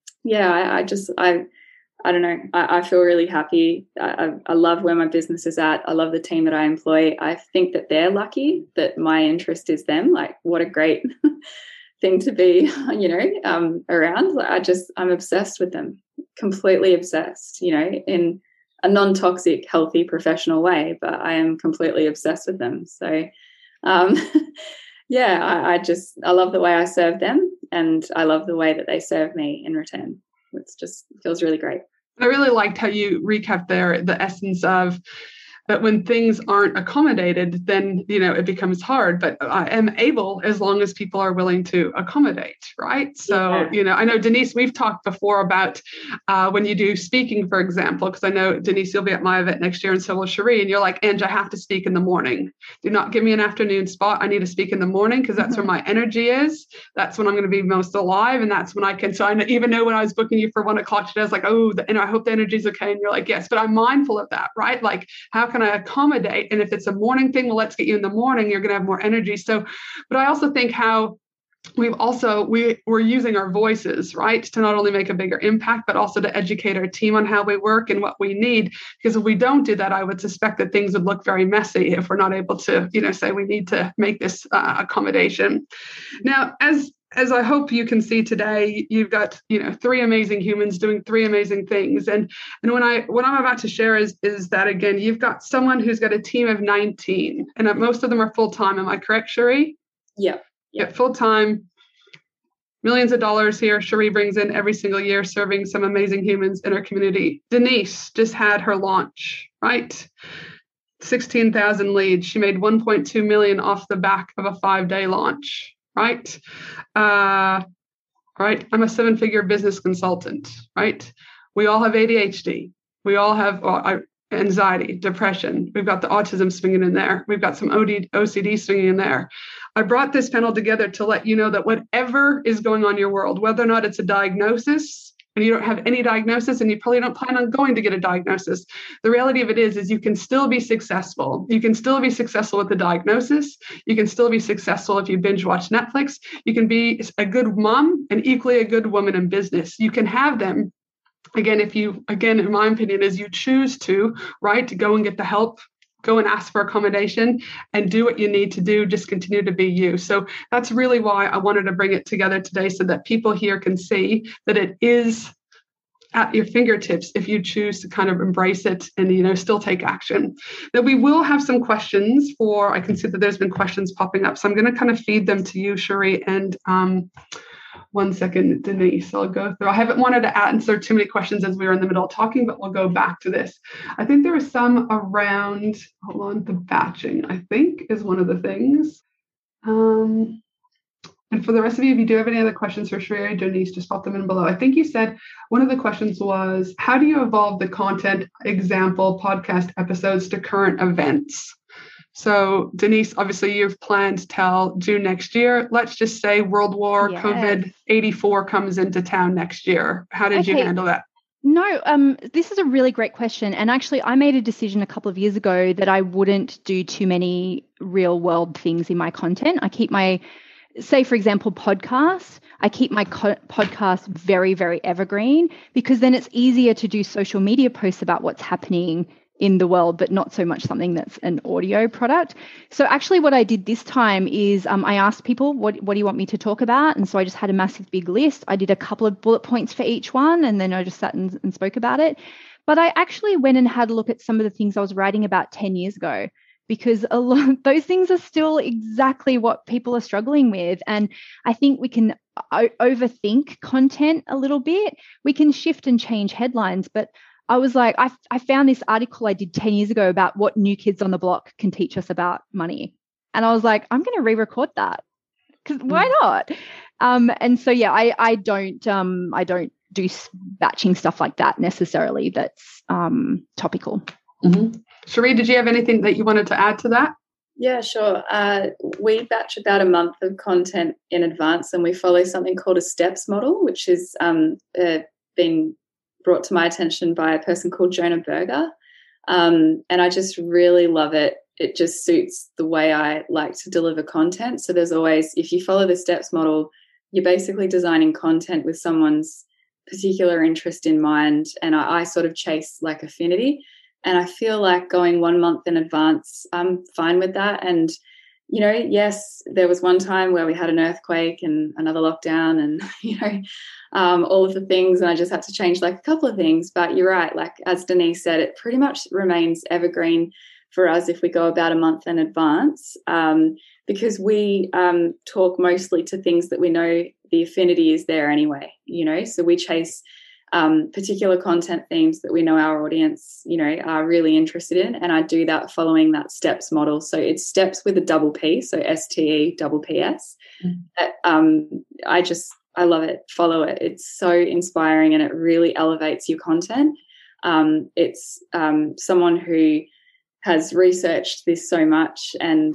I don't know. I feel really happy. I love where my business is at. I love the team that I employ. I think that they're lucky that my interest is them. Like, what a great thing to be, around. I'm obsessed with them, completely obsessed, in a non-toxic, healthy, professional way, but I am completely obsessed with them. So, I love the way I serve them, and I love the way that they serve me in return. It feels really great. I really liked how you recapped there the essence of But when things aren't accommodated, then, it becomes hard. But I am able as long as people are willing to accommodate, right? So, I know, Denise, we've talked before about when you do speaking, for example, because I know, Denise, you'll be at my event next year, and so will Cherie, and you're like, Ange, I have to speak in the morning. Do not give me an afternoon spot. I need to speak in the morning because that's where my energy is. That's when I'm going to be most alive. And that's when I can. So I even know when I was booking you for 1 o'clock today, I was like, I hope the energy's okay. And you're like, yes, but I'm mindful of that, right? Like, how can I accommodate? And if it's a morning thing, well, let's get you in the morning. You're going to have more energy. So, but I also think how we're using our voices, right, to not only make a bigger impact, but also to educate our team on how we work and what we need. Because if we don't do that, I would suspect that things would look very messy if we're not able to, say we need to make this accommodation. Now, as I hope you can see today, you've got, 3 amazing humans doing 3 amazing things. And what I'm about to share is that, again, you've got someone who's got a team of 19, and most of them are full-time. Am I correct, Cherie? Yeah. Full-time, millions of dollars here. Cherie brings in every single year, serving some amazing humans in our community. Denise just had her launch, right? 16,000 leads. She made 1.2 million off the back of a 5-day launch, right? Right. I'm a 7-figure business consultant, right? We all have ADHD. We all have anxiety, depression. We've got the autism swinging in there. We've got some OCD swinging in there. I brought this panel together to let you know that whatever is going on in your world, whether or not it's a diagnosis, and you don't have any diagnosis, and you probably don't plan on going to get a diagnosis, the reality of it is you can still be successful. You can still be successful with the diagnosis. You can still be successful if you binge watch Netflix. You can be a good mom and equally a good woman in business. You can have them. Again, in my opinion, is you choose to, right, to go and get the help, go and ask for accommodation and do what you need to do, just continue to be you. So that's really why I wanted to bring it together today so that people here can see that it is at your fingertips if you choose to kind of embrace it and, still take action. Now, we will have some questions I can see that there's been questions popping up. So I'm going to kind of feed them to you, Cherie, and 1 second, Denise, I'll go through. I haven't wanted to answer too many questions as we were in the middle of talking, but we'll go back to this. I think there was some around, the batching, I think, is one of the things. And for the rest of you, if you do have any other questions for Cherie or Denise, just pop them in below. I think you said one of the questions was, how do you evolve the content example podcast episodes to current events? So, Denise, obviously you've planned till June next year. Let's just say World War COVID-84 comes into town next year. How did you handle that? No, this is a really great question. And actually, I made a decision a couple of years ago that I wouldn't do too many real world things in my content. I keep say, for example, podcasts. I keep my podcast very, very evergreen, because then it's easier to do social media posts about what's happening in the world, but not so much something that's an audio product. So actually what I did this time is I asked people, what do you want me to talk about? And so I just had a massive big list. I did a couple of bullet points for each one, and then I just sat and spoke about it. But I actually went and had a look at some of the things I was writing about 10 years ago, because a lot of those things are still exactly what people are struggling with. And I think we can overthink content a little bit. We can shift and change headlines, but I was like, I found this article I did 10 years ago about what New Kids on the Block can teach us about money. And I was like, I'm going to re-record that, because why not? And so, yeah, I don't do batching stuff like that necessarily. That's topical. Mm-hmm. Cherie, did you have anything that you wanted to add to that? Yeah, sure. We batch about a month of content in advance, and we follow something called a STEPS model, which has been brought to my attention by a person called Jonah Berger. And I just really love it. It just suits the way I like to deliver content. So there's always, if you follow the STEPS model, you're basically designing content with someone's particular interest in mind. And I sort of chase like affinity. And I feel like going 1 month in advance, I'm fine with that. And, yes, there was one time where we had an earthquake and another lockdown and, all of the things, and I just had to change like a couple of things. But you're right, like as Denise said, it pretty much remains evergreen for us if we go about a month in advance, because we talk mostly to things that we know the affinity is there anyway, so we chase particular content themes that we know our audience, are really interested in. And I do that following that STEPS model. So it's STEPS with a double P, so STEPPS. I love it. Follow it. It's so inspiring and it really elevates your content. It's someone who has researched this so much and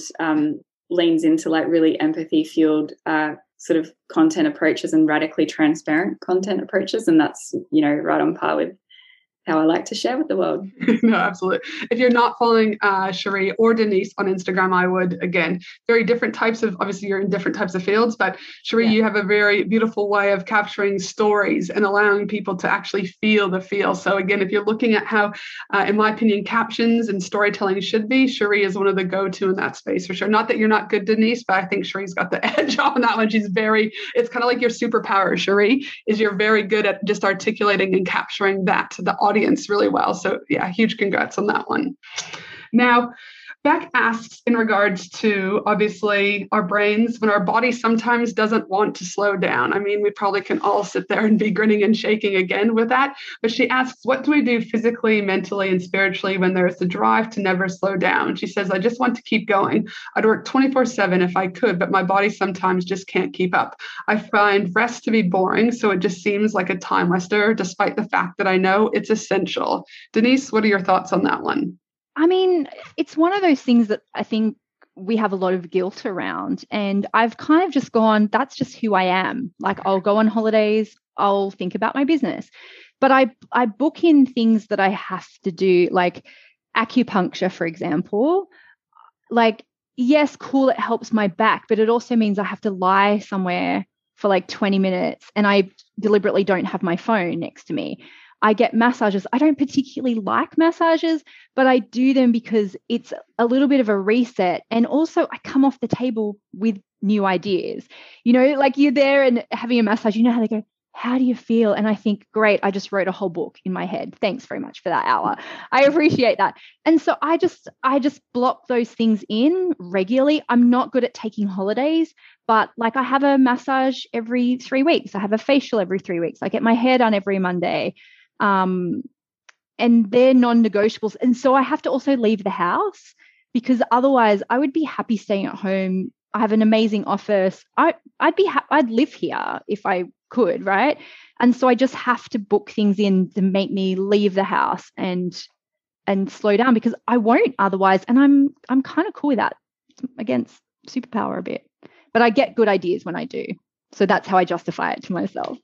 leans into like really empathy-fueled sort of content approaches and radically transparent content approaches. And that's, right on par with how I like to share with the world. No, absolutely. If you're not following Cherie or Denise on Instagram, I would. Again, very different types of, obviously you're in different types of fields, but Cherie, you have a very beautiful way of capturing stories and allowing people to actually feel the feel. So again, if you're looking at how, in my opinion, captions and storytelling should be, Cherie is one of the go-to in that space for sure. Not that you're not good, Denise, but I think Cherie's got the edge on that one. It's kind of like your superpower, Cherie, is you're very good at just articulating and capturing that to the audience really well. So yeah, huge congrats on that one. Now, Beck asks in regards to obviously our brains, when our body sometimes doesn't want to slow down. I mean, we probably can all sit there and be grinning and shaking again with that. But she asks, what do we do physically, mentally, and spiritually when there's the drive to never slow down? She says, I just want to keep going. I'd work 24/7 if I could, but my body sometimes just can't keep up. I find rest to be boring, so it just seems like a time waster, despite the fact that I know it's essential. Denise, what are your thoughts on that one? I mean, it's one of those things that I think we have a lot of guilt around. And I've kind of just gone, that's just who I am. Like, I'll go on holidays, I'll think about my business. But I book in things that I have to do, like acupuncture, for example. Like, yes, cool, it helps my back, but it also means I have to lie somewhere for like 20 minutes and I deliberately don't have my phone next to me. I get massages. I don't particularly like massages, but I do them because it's a little bit of a reset. And also I come off the table with new ideas. Like you're there and having a massage, how they go, how do you feel? And I think, great, I just wrote a whole book in my head. Thanks very much for that hour. I appreciate that. And so I just block those things in regularly. I'm not good at taking holidays, but like I have a massage every 3 weeks. I have a facial every 3 weeks. I get my hair done every Monday. And they're non-negotiables. And so I have to also leave the house because otherwise I would be happy staying at home. I have an amazing office. I'd live here if I could, right? And so I just have to book things in to make me leave the house and slow down because I won't otherwise. And I'm kind of cool with that. It's against superpower a bit, but I get good ideas when I do. So that's how I justify it to myself.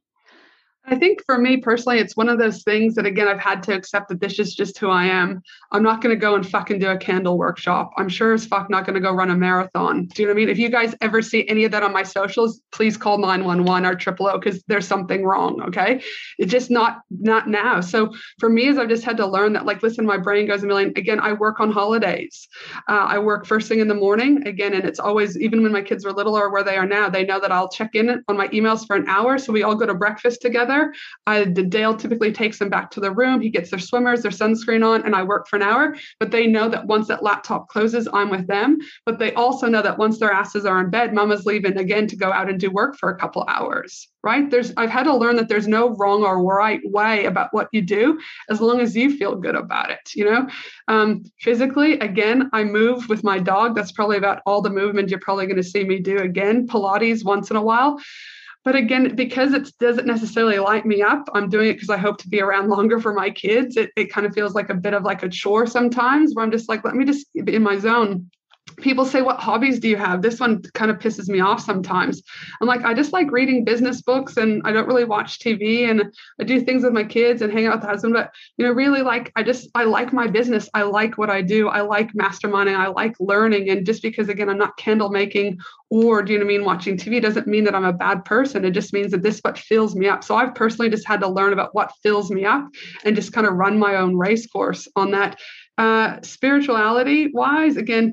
I think for me personally, it's one of those things that, again, I've had to accept that this is just who I am. I'm not going to go and fucking do a candle workshop. I'm sure as fuck not going to go run a marathon. Do you know what I mean? If you guys ever see any of that on my socials, please call 911 or 000 because there's something wrong, okay? It's just not now. So for me, I've just had to learn that, like, listen, my brain goes a million. Again, I work on holidays. I work first thing in the morning, again, and it's always, even when my kids were little or where they are now, they know that I'll check in on my emails for an hour. So we all go to breakfast together. Dale typically takes them back to the room. He gets their swimmers, their sunscreen on, and I work for an hour. But they know that once that laptop closes, I'm with them. But they also know that once their asses are in bed, mama's leaving again to go out and do work for a couple hours, right? I've had to learn that there's no wrong or right way about what you do, as long as you feel good about it, Physically, again, I move with my dog. That's probably about all the movement you're probably going to see me do. Again, Pilates once in a while. But again, because it doesn't necessarily light me up, I'm doing it because I hope to be around longer for my kids. It kind of feels like a bit of like a chore sometimes where I'm just like, let me just be in my zone. People say, what hobbies do you have? This one kind of pisses me off sometimes. I'm like, I just like reading business books and I don't really watch TV and I do things with my kids and hang out with the husband. But, really like, I like my business. I like what I do. I like masterminding. I like learning. And just because, again, I'm not candle making or, watching TV doesn't mean that I'm a bad person. It just means that this is what fills me up. So I've personally just had to learn about what fills me up and just kind of run my own race course on that. Spirituality wise, again,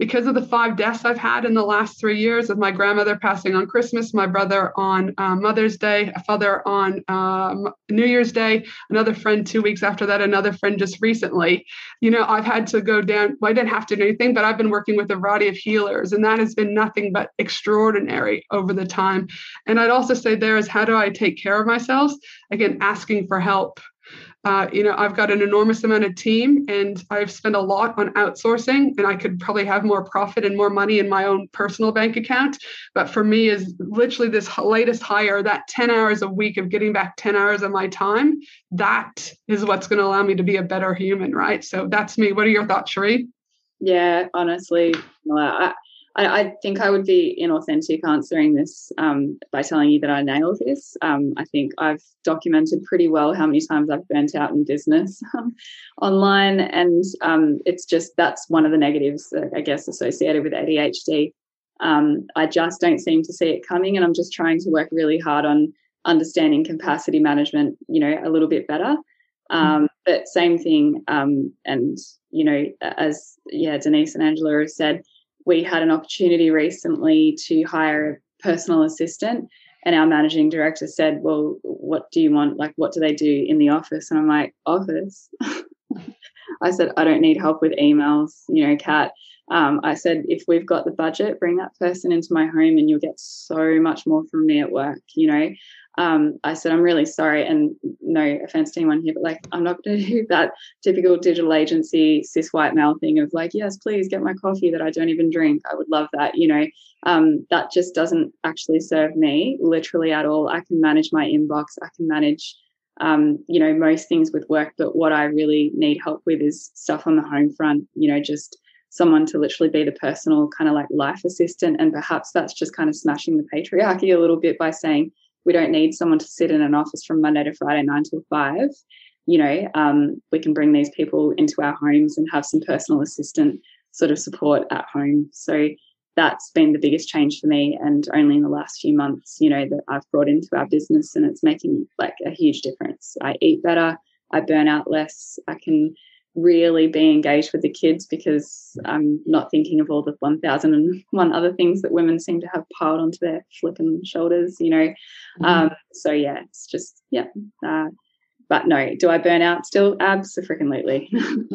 because of the 5 deaths I've had in the last 3 years, of my grandmother passing on Christmas, my brother on Mother's Day, a father on New Year's Day, another friend 2 weeks after that, another friend just recently, I've had to go down. Well, I didn't have to do anything, but I've been working with a variety of healers, and that has been nothing but extraordinary over the time. And I'd also say there is, how do I take care of myself? Again, asking for help. I've got an enormous amount of team, and I've spent a lot on outsourcing, and I could probably have more profit and more money in my own personal bank account. But for me, is literally this latest hire, that 10 hours a week of getting back 10 hours of my time. That is what's going to allow me to be a better human, right? So that's me. What are your thoughts, Cherie? Yeah, honestly, I think I would be inauthentic answering this by telling you that I nailed this. I think I've documented pretty well how many times I've burnt out in business online, and it's just, that's one of the negatives, I guess, associated with ADHD. I just don't seem to see it coming, and I'm just trying to work really hard on understanding capacity management, a little bit better. But same thing, and as Denise and Angela have said, we had an opportunity recently to hire a personal assistant, and our managing director said, well, what do you want? Like, what do they do in the office? And I'm like, office? I said, I don't need help with emails, Kat. I said, if we've got the budget, bring that person into my home and you'll get so much more from me at work, I said, I'm really sorry, and no offense to anyone here, but I'm not going to do that typical digital agency cis white male thing of yes, please get my coffee that I don't even drink. I would love that. That just doesn't actually serve me literally at all. I can manage my inbox. I can manage, most things with work, but what I really need help with is stuff on the home front, just someone to literally be the personal kind of life assistant. And perhaps that's just kind of smashing the patriarchy a little bit by saying, we don't need someone to sit in an office from Monday to Friday, 9 till 5. We can bring these people into our homes and have some personal assistant sort of support at home. So that's been the biggest change for me, and only in the last few months, that I've brought into our business, and it's making a huge difference. I eat better, I burn out less, I can really be engaged with the kids because I'm not thinking of all the 1,001 other things that women seem to have piled onto their flipping shoulders, So yeah, it's just, but no, do I burn out still? Absolutely.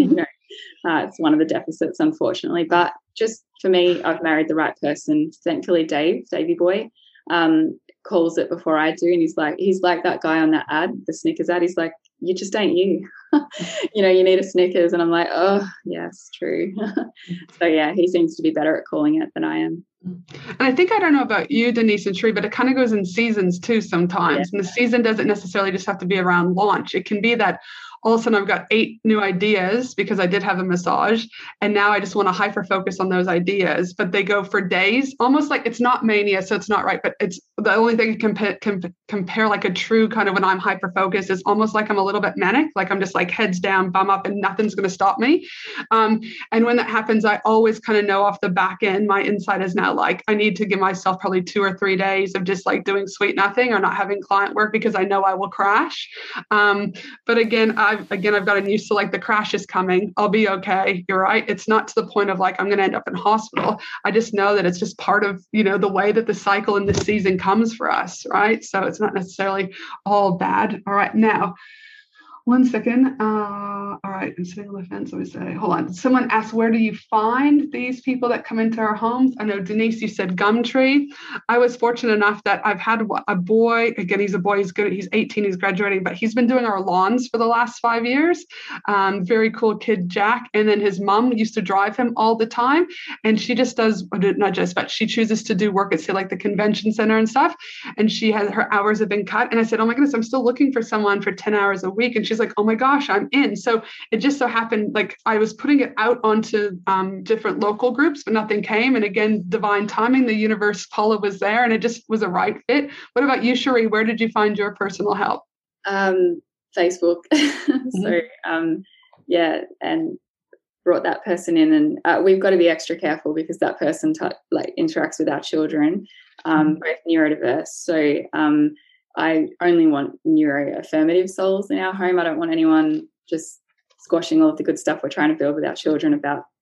It's one of the deficits, unfortunately, but just for me, I've married the right person. Thankfully, Davey boy, calls it before I do, and he's like that guy on that ad, the Snickers ad. He's like, you just ain't you. You need a Snickers. And I'm like, oh, yes, true. So, yeah, he seems to be better at calling it than I am. And I think, I don't know about you, Denise and Cherie, but it kind of goes in seasons too sometimes. Yeah. And the season doesn't necessarily just have to be around launch. It can be that all of a sudden I've got 8 new ideas because I did have a massage, and now I just want to hyper focus on those ideas, but they go for days, almost like it's not mania, so it's not right, but it's the only thing you can compare like a true kind of when I'm hyper focused is almost like I'm a little bit manic, like I'm just like heads down, bum up, and nothing's going to stop me. And when that happens, I always kind of know off the back end, my inside is now like, I need to give myself probably 2 or 3 days of just like doing sweet nothing or not having client work because I know I will crash. But again, I've gotten used to like the crash is coming. I'll be okay. You're right. It's not to the point of like I'm going to end up in hospital. I just know that it's just part of, the way that the cycle in this season comes for us, right? So it's not necessarily all bad. All right. Now, 1 second. All right. I'm sitting on the fence. Let me say, hold on. Someone asked, where do you find these people that come into our homes? I know, Denise, you said Gumtree. I was fortunate enough that I've had a boy. Again, he's a boy. He's good. He's 18. He's graduating, but he's been doing our lawns for the last 5 years. Very cool kid, Jack. And then his mom used to drive him all the time. And she just does, not just, but she chooses to do work at, say, like the convention center and stuff. And she has, her hours have been cut. And I said, oh my goodness, I'm still looking for someone for 10 hours a week. And she's like, oh my gosh, I'm in. So it just so happened, like I was putting it out onto different local groups, but nothing came. And again, divine timing, the universe, Paula was there, and it just was a right fit. What about you, Cherie? Where did you find your personal help? Facebook. So and brought that person in, and we've got to be extra careful because that person interacts with our children, both neurodiverse. So I only want neuroaffirmative souls in our home. I don't want anyone just squashing all of the good stuff we're trying to build with our children about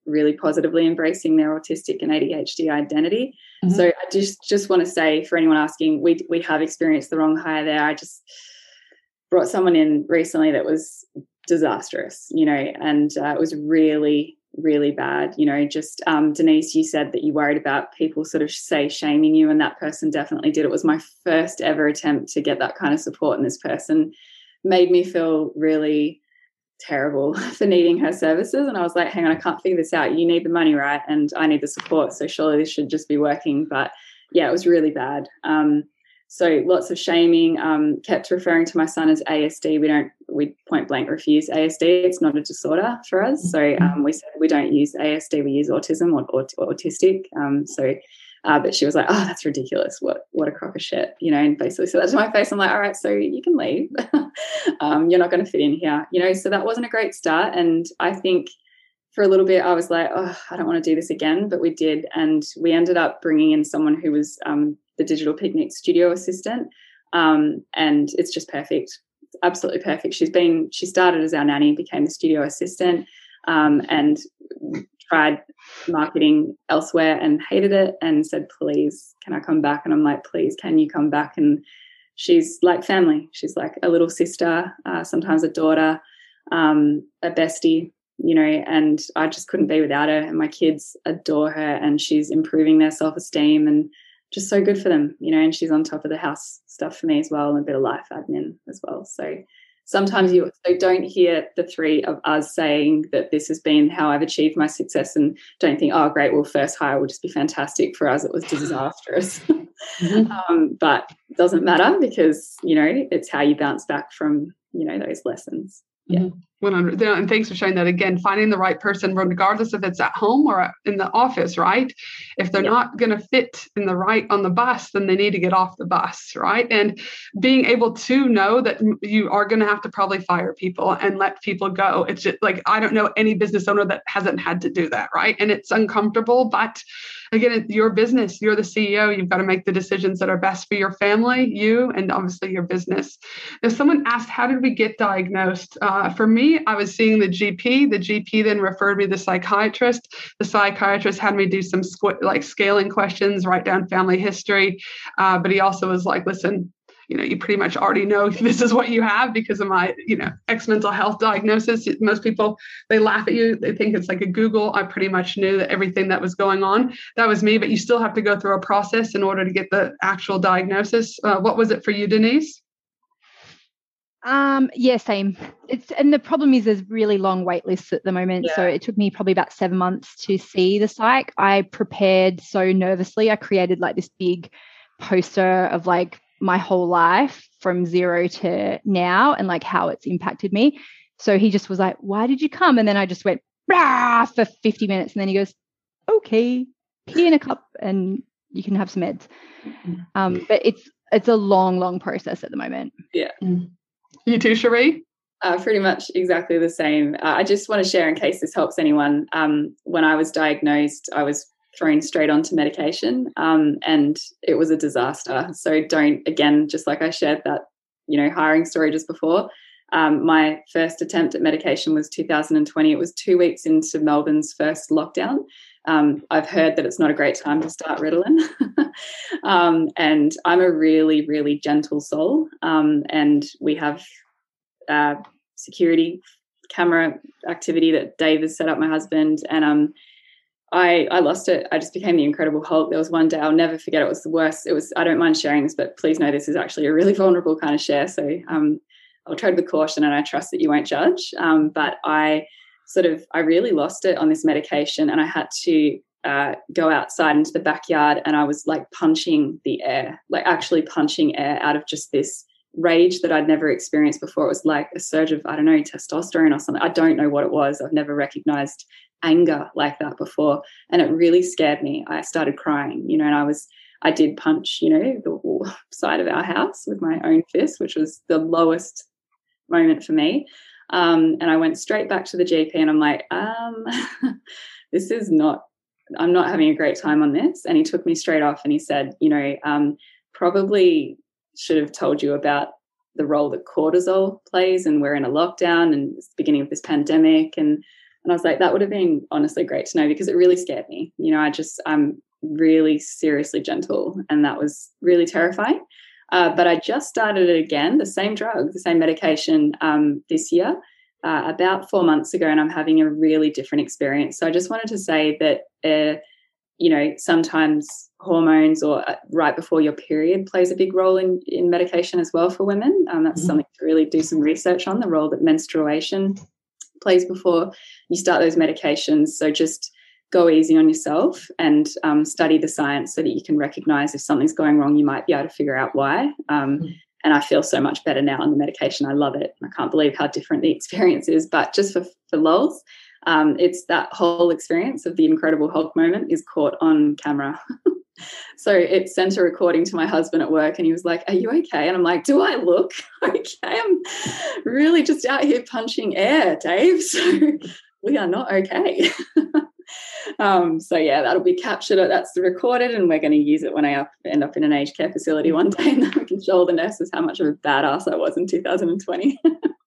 really positively embracing their autistic and ADHD identity. Mm-hmm. So I just want to say, for anyone asking, we have experienced the wrong hire there. I just brought someone in recently that was disastrous, and it was really, really bad. Just Denise, you said that you worried about people sort of shaming you, and that person definitely did. It was my first ever attempt to get that kind of support, and this person made me feel really terrible for needing her services. And I was like, hang on, I can't figure this out. You need the money, right? And I need the support. So surely this should just be working. But yeah, it was really bad. So lots of shaming, kept referring to my son as ASD. We point blank refuse ASD. It's not a disorder for us. So we said we don't use ASD, we use autism or autistic. But she was like, oh, that's ridiculous. What a crock of shit, and basically said that to my face. I'm like, all right, so you can leave. You're not going to fit in here, so that wasn't a great start. And I think for a little bit I was like, oh, I don't want to do this again, but we did. And we ended up bringing in someone who was the Digital Picnic studio assistant. And it's just perfect. It's absolutely perfect. She started as our nanny, became the studio assistant, and tried marketing elsewhere and hated it and said, please, can I come back? And I'm like, please, can you come back? And she's like family. She's like a little sister, sometimes a daughter, a bestie, and I just couldn't be without her. And my kids adore her, and she's improving their self-esteem and just so good for them, and she's on top of the house stuff for me as well, and a bit of life admin as well. So sometimes you don't hear the three of us saying that this has been how I've achieved my success, and don't think, oh, great, well, first hire will just be fantastic. For us, it was disastrous. But it doesn't matter because, it's how you bounce back from, those lessons. Yeah. 100. And thanks for sharing that again. Finding the right person, regardless if it's at home or in the office, right? If they're not going to fit on the bus, then they need to get off the bus, right? And being able to know that you are going to have to probably fire people and let people go. It's just like, I don't know any business owner that hasn't had to do that, right? And it's uncomfortable, but again, it's your business. You're the CEO. You've got to make the decisions that are best for your family, you, and obviously your business. If someone asked, how did we get diagnosed? For me, I was seeing the GP. The GP then referred me to the psychiatrist. The psychiatrist had me do some scaling questions, write down family history. But he also was like, listen, you pretty much already know this is what you have because of my, ex-mental health diagnosis. Most people, they laugh at you. They think it's like a Google. I pretty much knew that everything that was going on. That was me, but you still have to go through a process in order to get the actual diagnosis. What was it for you, Denise? Yeah, same. And the problem is there's really long wait lists at the moment. Yeah. So it took me probably about 7 months to see the psych. I prepared so nervously. I created like this big poster of like my whole life from zero to now and like how it's impacted me. So he just was like, why did you come? And then I just went for 50 minutes. And then he goes, okay, pee in a cup and you can have some meds. But it's a long process at the moment. Yeah. You too, Cherie? Pretty much exactly the same. I just want to share in case this helps anyone. When I was diagnosed, I was thrown straight onto medication and it was a disaster. So don't, again, just like I shared that, hiring story just before, my first attempt at medication was 2020. It was 2 weeks into Melbourne's first lockdown. I've heard that it's not a great time to start Ritalin. And I'm a really, really gentle soul. And we have security camera activity that Dave has set up, my husband. And I lost it. I just became the Incredible Hulk. There was one day, I'll never forget, it was the worst. I don't mind sharing this, but please know this is actually a really vulnerable kind of share. So I'll tread with caution and I trust that you won't judge. But I really lost it on this medication and I had to go outside into the backyard and I was like punching the air, like actually punching air out of just this rage that I'd never experienced before. It was like a surge of, I don't know, testosterone or something. I don't know what it was. I've never recognized anger like that before. And it really scared me. I started crying, and I did punch, the side of our house with my own fist, which was the lowest moment for me. And I went straight back to the GP and I'm like, I'm not having a great time on this. And he took me straight off and he said, probably should have told you about the role that cortisol plays and we're in a lockdown and it's the beginning of this pandemic. And And I was like, that would have been honestly great to know, because it really scared me. You know, I'm really seriously gentle, and that was really terrifying. But I just started it again, the same drug, the same medication this year, about 4 months ago, and I'm having a really different experience. So I just wanted to say that, you know, sometimes hormones or right before your period plays a big role in medication as well for women. That's something to really do some research on, the role that menstruation plays before you start those medications. So just go easy on yourself and study the science so that you can recognize if something's going wrong, you might be able to figure out why. And I feel so much better now on the medication. I love it. I can't believe how different the experience is. But just for lols, it's that whole experience of the Incredible Hulk moment is caught on camera. So it sent a recording to my husband at work, and he was like, "Are you okay?" And I'm like, "Do I look okay? I'm really just out here punching air, Dave. So we are not okay." So yeah, that'll be captured. That's recorded, and we're going to use it when I end up in an aged care facility one day, and then we can show all the nurses how much of a badass I was in 2020.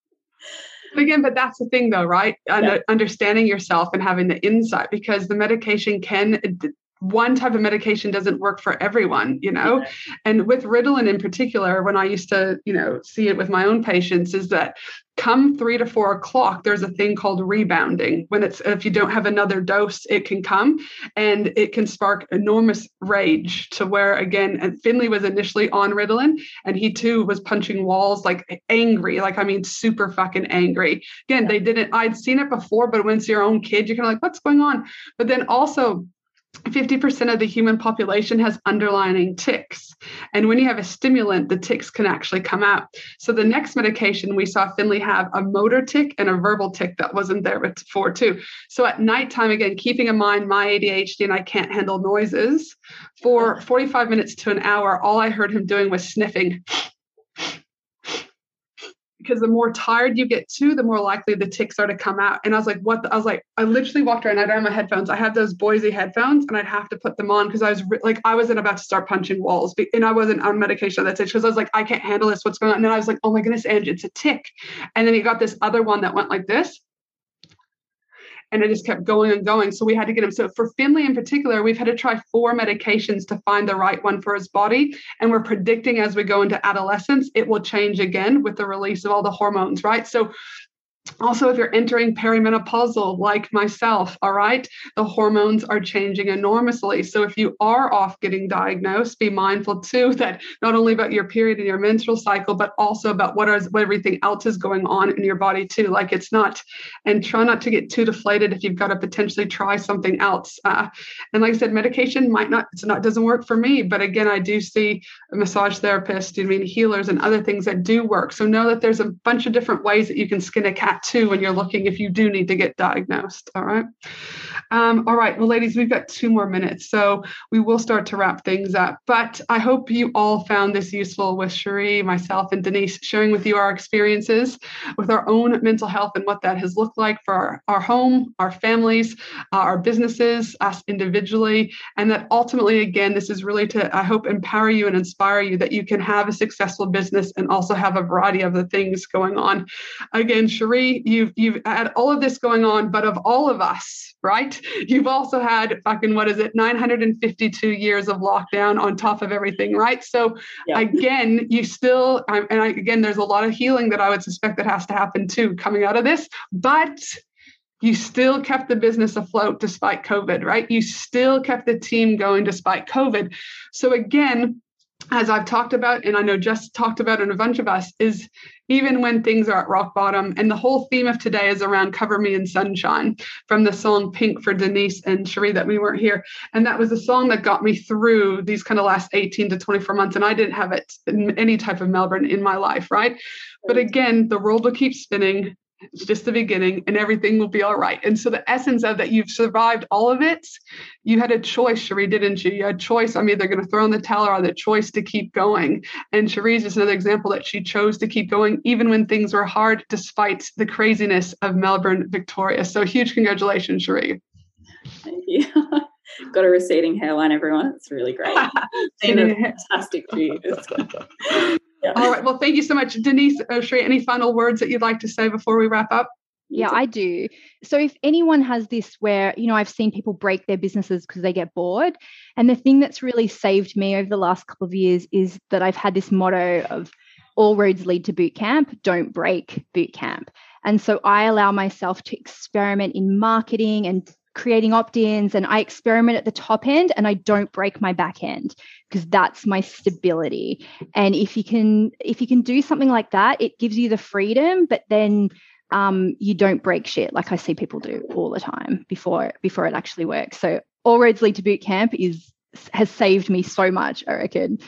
But that's the thing though, right? Yeah. Understanding yourself and having the insight, because the medication one type of medication doesn't work for everyone, you know. Yeah. And with Ritalin in particular, when I used to, you know, see it with my own patients, is that come 3 to 4 o'clock, there's a thing called rebounding. If you don't have another dose, it can come and it can spark enormous rage, to where, again, and Finley was initially on Ritalin, and he too was punching walls, like angry, like, I mean, super fucking angry. Again, I'd seen it before, but when it's your own kid, you're kind of like, what's going on? But then also, 50% of the human population has underlying tics. And when you have a stimulant, the tics can actually come out. So the next medication, we saw Finley have a motor tic and a verbal tic that wasn't there before too. So at nighttime, again, keeping in mind my ADHD and I can't handle noises, for 45 minutes to an hour, all I heard him doing was sniffing. Because the more tired you get too, the more likely the tics are to come out. And I was like, I literally walked around. I don't have my headphones. I have those Boise headphones, and I'd have to put them on because I wasn't about to start punching walls, and I wasn't on medication. That's it. Because I was like, I can't handle this. What's going on? And then I was like, oh my goodness, Ange, it's a tic. And then he got this other one that went like this. And it just kept going and going. So we had to get him. So for Finley in particular, we've had to try 4 medications to find the right one for his body. And we're predicting as we go into adolescence, it will change again with the release of all the hormones, right? So also, if you're entering perimenopausal like myself, all right, the hormones are changing enormously. So if you are off getting diagnosed, be mindful too that not only about your period and your menstrual cycle, but also about what everything else is going on in your body too. Like it's not, and try not to get too deflated if you've got to potentially try something else. And like I said, medication doesn't work for me. But again, I do see a massage therapist, healers and other things that do work. So know that there's a bunch of different ways that you can skin a cat too when you're looking, if you do need to get diagnosed. All right. All right. Well, ladies, we've got 2 more minutes, so we will start to wrap things up. But I hope you all found this useful with Cherie, myself, and Denise, sharing with you our experiences with our own mental health and what that has looked like for our home, our families, our businesses, us individually. And that ultimately, again, this is really to, I hope, empower you and inspire you that you can have a successful business and also have a variety of the things going on. Again, Cherie, you've had all of this going on, but of all of us, right? You've also had 952 years of lockdown on top of everything, right? So again, you still, again, there's a lot of healing that I would suspect that has to happen too coming out of this, but you still kept the business afloat despite COVID, right? You still kept the team going despite COVID. So again, as I've talked about, and I know Jess talked about, and a bunch of us, is even when things are at rock bottom, and the whole theme of today is around Cover Me in Sunshine from the song Pink for Denise and Cherie that we weren't here. And that was a song that got me through these kind of last 18 to 24 months. And I didn't have it in any type of Melbourne in my life, right? But again, the world will keep spinning. It's just the beginning and everything will be all right. And so the essence of that, you've survived all of it. You had a choice, Cherie, didn't you? You had a choice. I'm either going to throw in the towel or the choice to keep going. And Cherie's just another example that she chose to keep going, even when things were hard, despite the craziness of Melbourne, Victoria. So huge congratulations, Cherie. Thank you. Got a receding hairline, everyone. It's really great. Fantastic for you. Yeah. All right. Well, thank you so much. Denise, Cherie, any final words that you'd like to say before we wrap up? Yeah, I do. So if anyone has this where, I've seen people break their businesses because they get bored. And the thing that's really saved me over the last couple of years is that I've had this motto of all roads lead to boot camp, don't break boot camp. And so I allow myself to experiment in marketing and creating opt-ins, and I experiment at the top end and I don't break my back end because that's my stability. And if you can do something like that, it gives you the freedom, but then you don't break shit like I see people do all the time before it actually works. So all roads lead to boot camp has saved me so much, I reckon.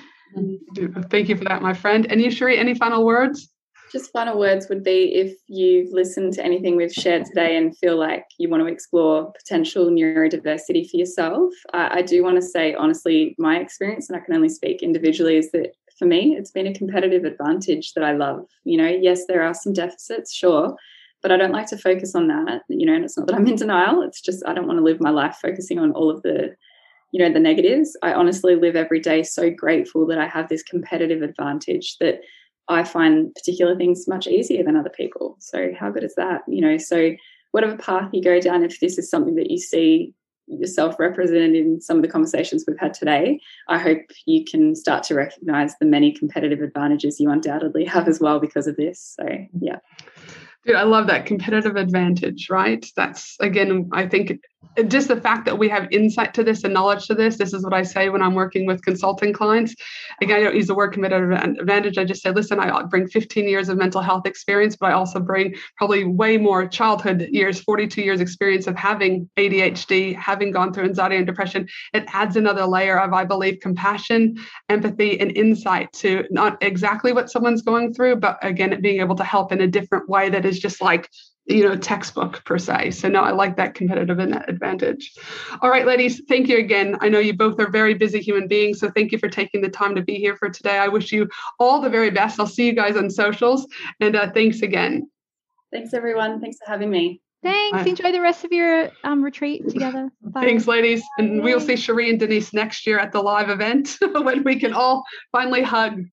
Thank you for that, my friend. And you, Cherie, any final words? Just final words would be, if you've listened to anything we've shared today and feel like you want to explore potential neurodiversity for yourself, I do want to say, honestly, my experience, and I can only speak individually, is that for me, it's been a competitive advantage that I love. Yes, there are some deficits, sure, but I don't like to focus on that, and it's not that I'm in denial. It's just I don't want to live my life focusing on all of the the negatives. I honestly live every day so grateful that I have this competitive advantage, that I find particular things much easier than other people. So how good is that? So whatever path you go down, if this is something that you see yourself represented in some of the conversations we've had today, I hope you can start to recognize the many competitive advantages you undoubtedly have as well because of this. So, yeah. Dude, I love that competitive advantage, right? That's, again, I think just the fact that we have insight to this and knowledge to this is what I say when I'm working with consulting clients. Again, I don't use the word competitive advantage. I just say, listen, I bring 15 years of mental health experience, but I also bring probably way more childhood years, 42 years experience of having ADHD, having gone through anxiety and depression. It adds another layer of, I believe, compassion, empathy, and insight to not exactly what someone's going through, but again, being able to help in a different way that is just like, textbook per se. So no, I like that competitive advantage. All right, ladies, thank you again. I know you both are very busy human beings, so thank you for taking the time to be here for today. I wish you all the very best. I'll see you guys on socials, and thanks again. Thanks, everyone. Thanks for having me. Thanks. Enjoy the rest of your retreat together. Bye. Thanks, ladies. And we'll see Cherie and Denise next year at the live event when we can all finally hug.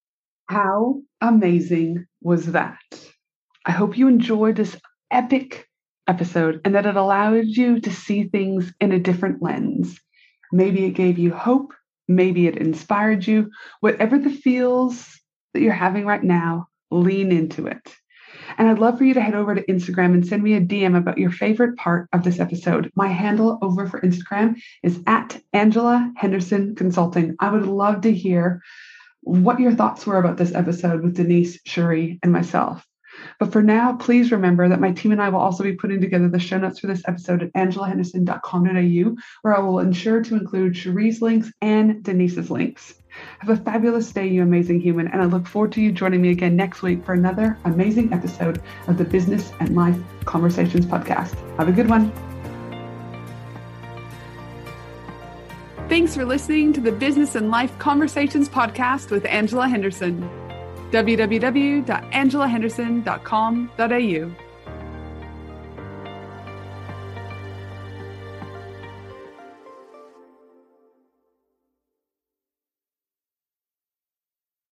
How amazing was that? I hope you enjoyed this epic episode and that it allowed you to see things in a different lens. Maybe it gave you hope. Maybe it inspired you. Whatever the feels that you're having right now, lean into it. And I'd love for you to head over to Instagram and send me a DM about your favorite part of this episode. My handle over for Instagram is @AngelaHendersonConsulting. I would love to hear what your thoughts were about this episode with Denise, Cherie, and myself. But for now, please remember that my team and I will also be putting together the show notes for this episode at angelahenderson.com.au, where I will ensure to include Cherie's links and Denise's links. Have a fabulous day, you amazing human, and I look forward to you joining me again next week for another amazing episode of the Business and Life Conversations podcast. Have a good one. Thanks for listening to the Business and Life Conversations podcast with Angela Henderson. www.angelahenderson.com.au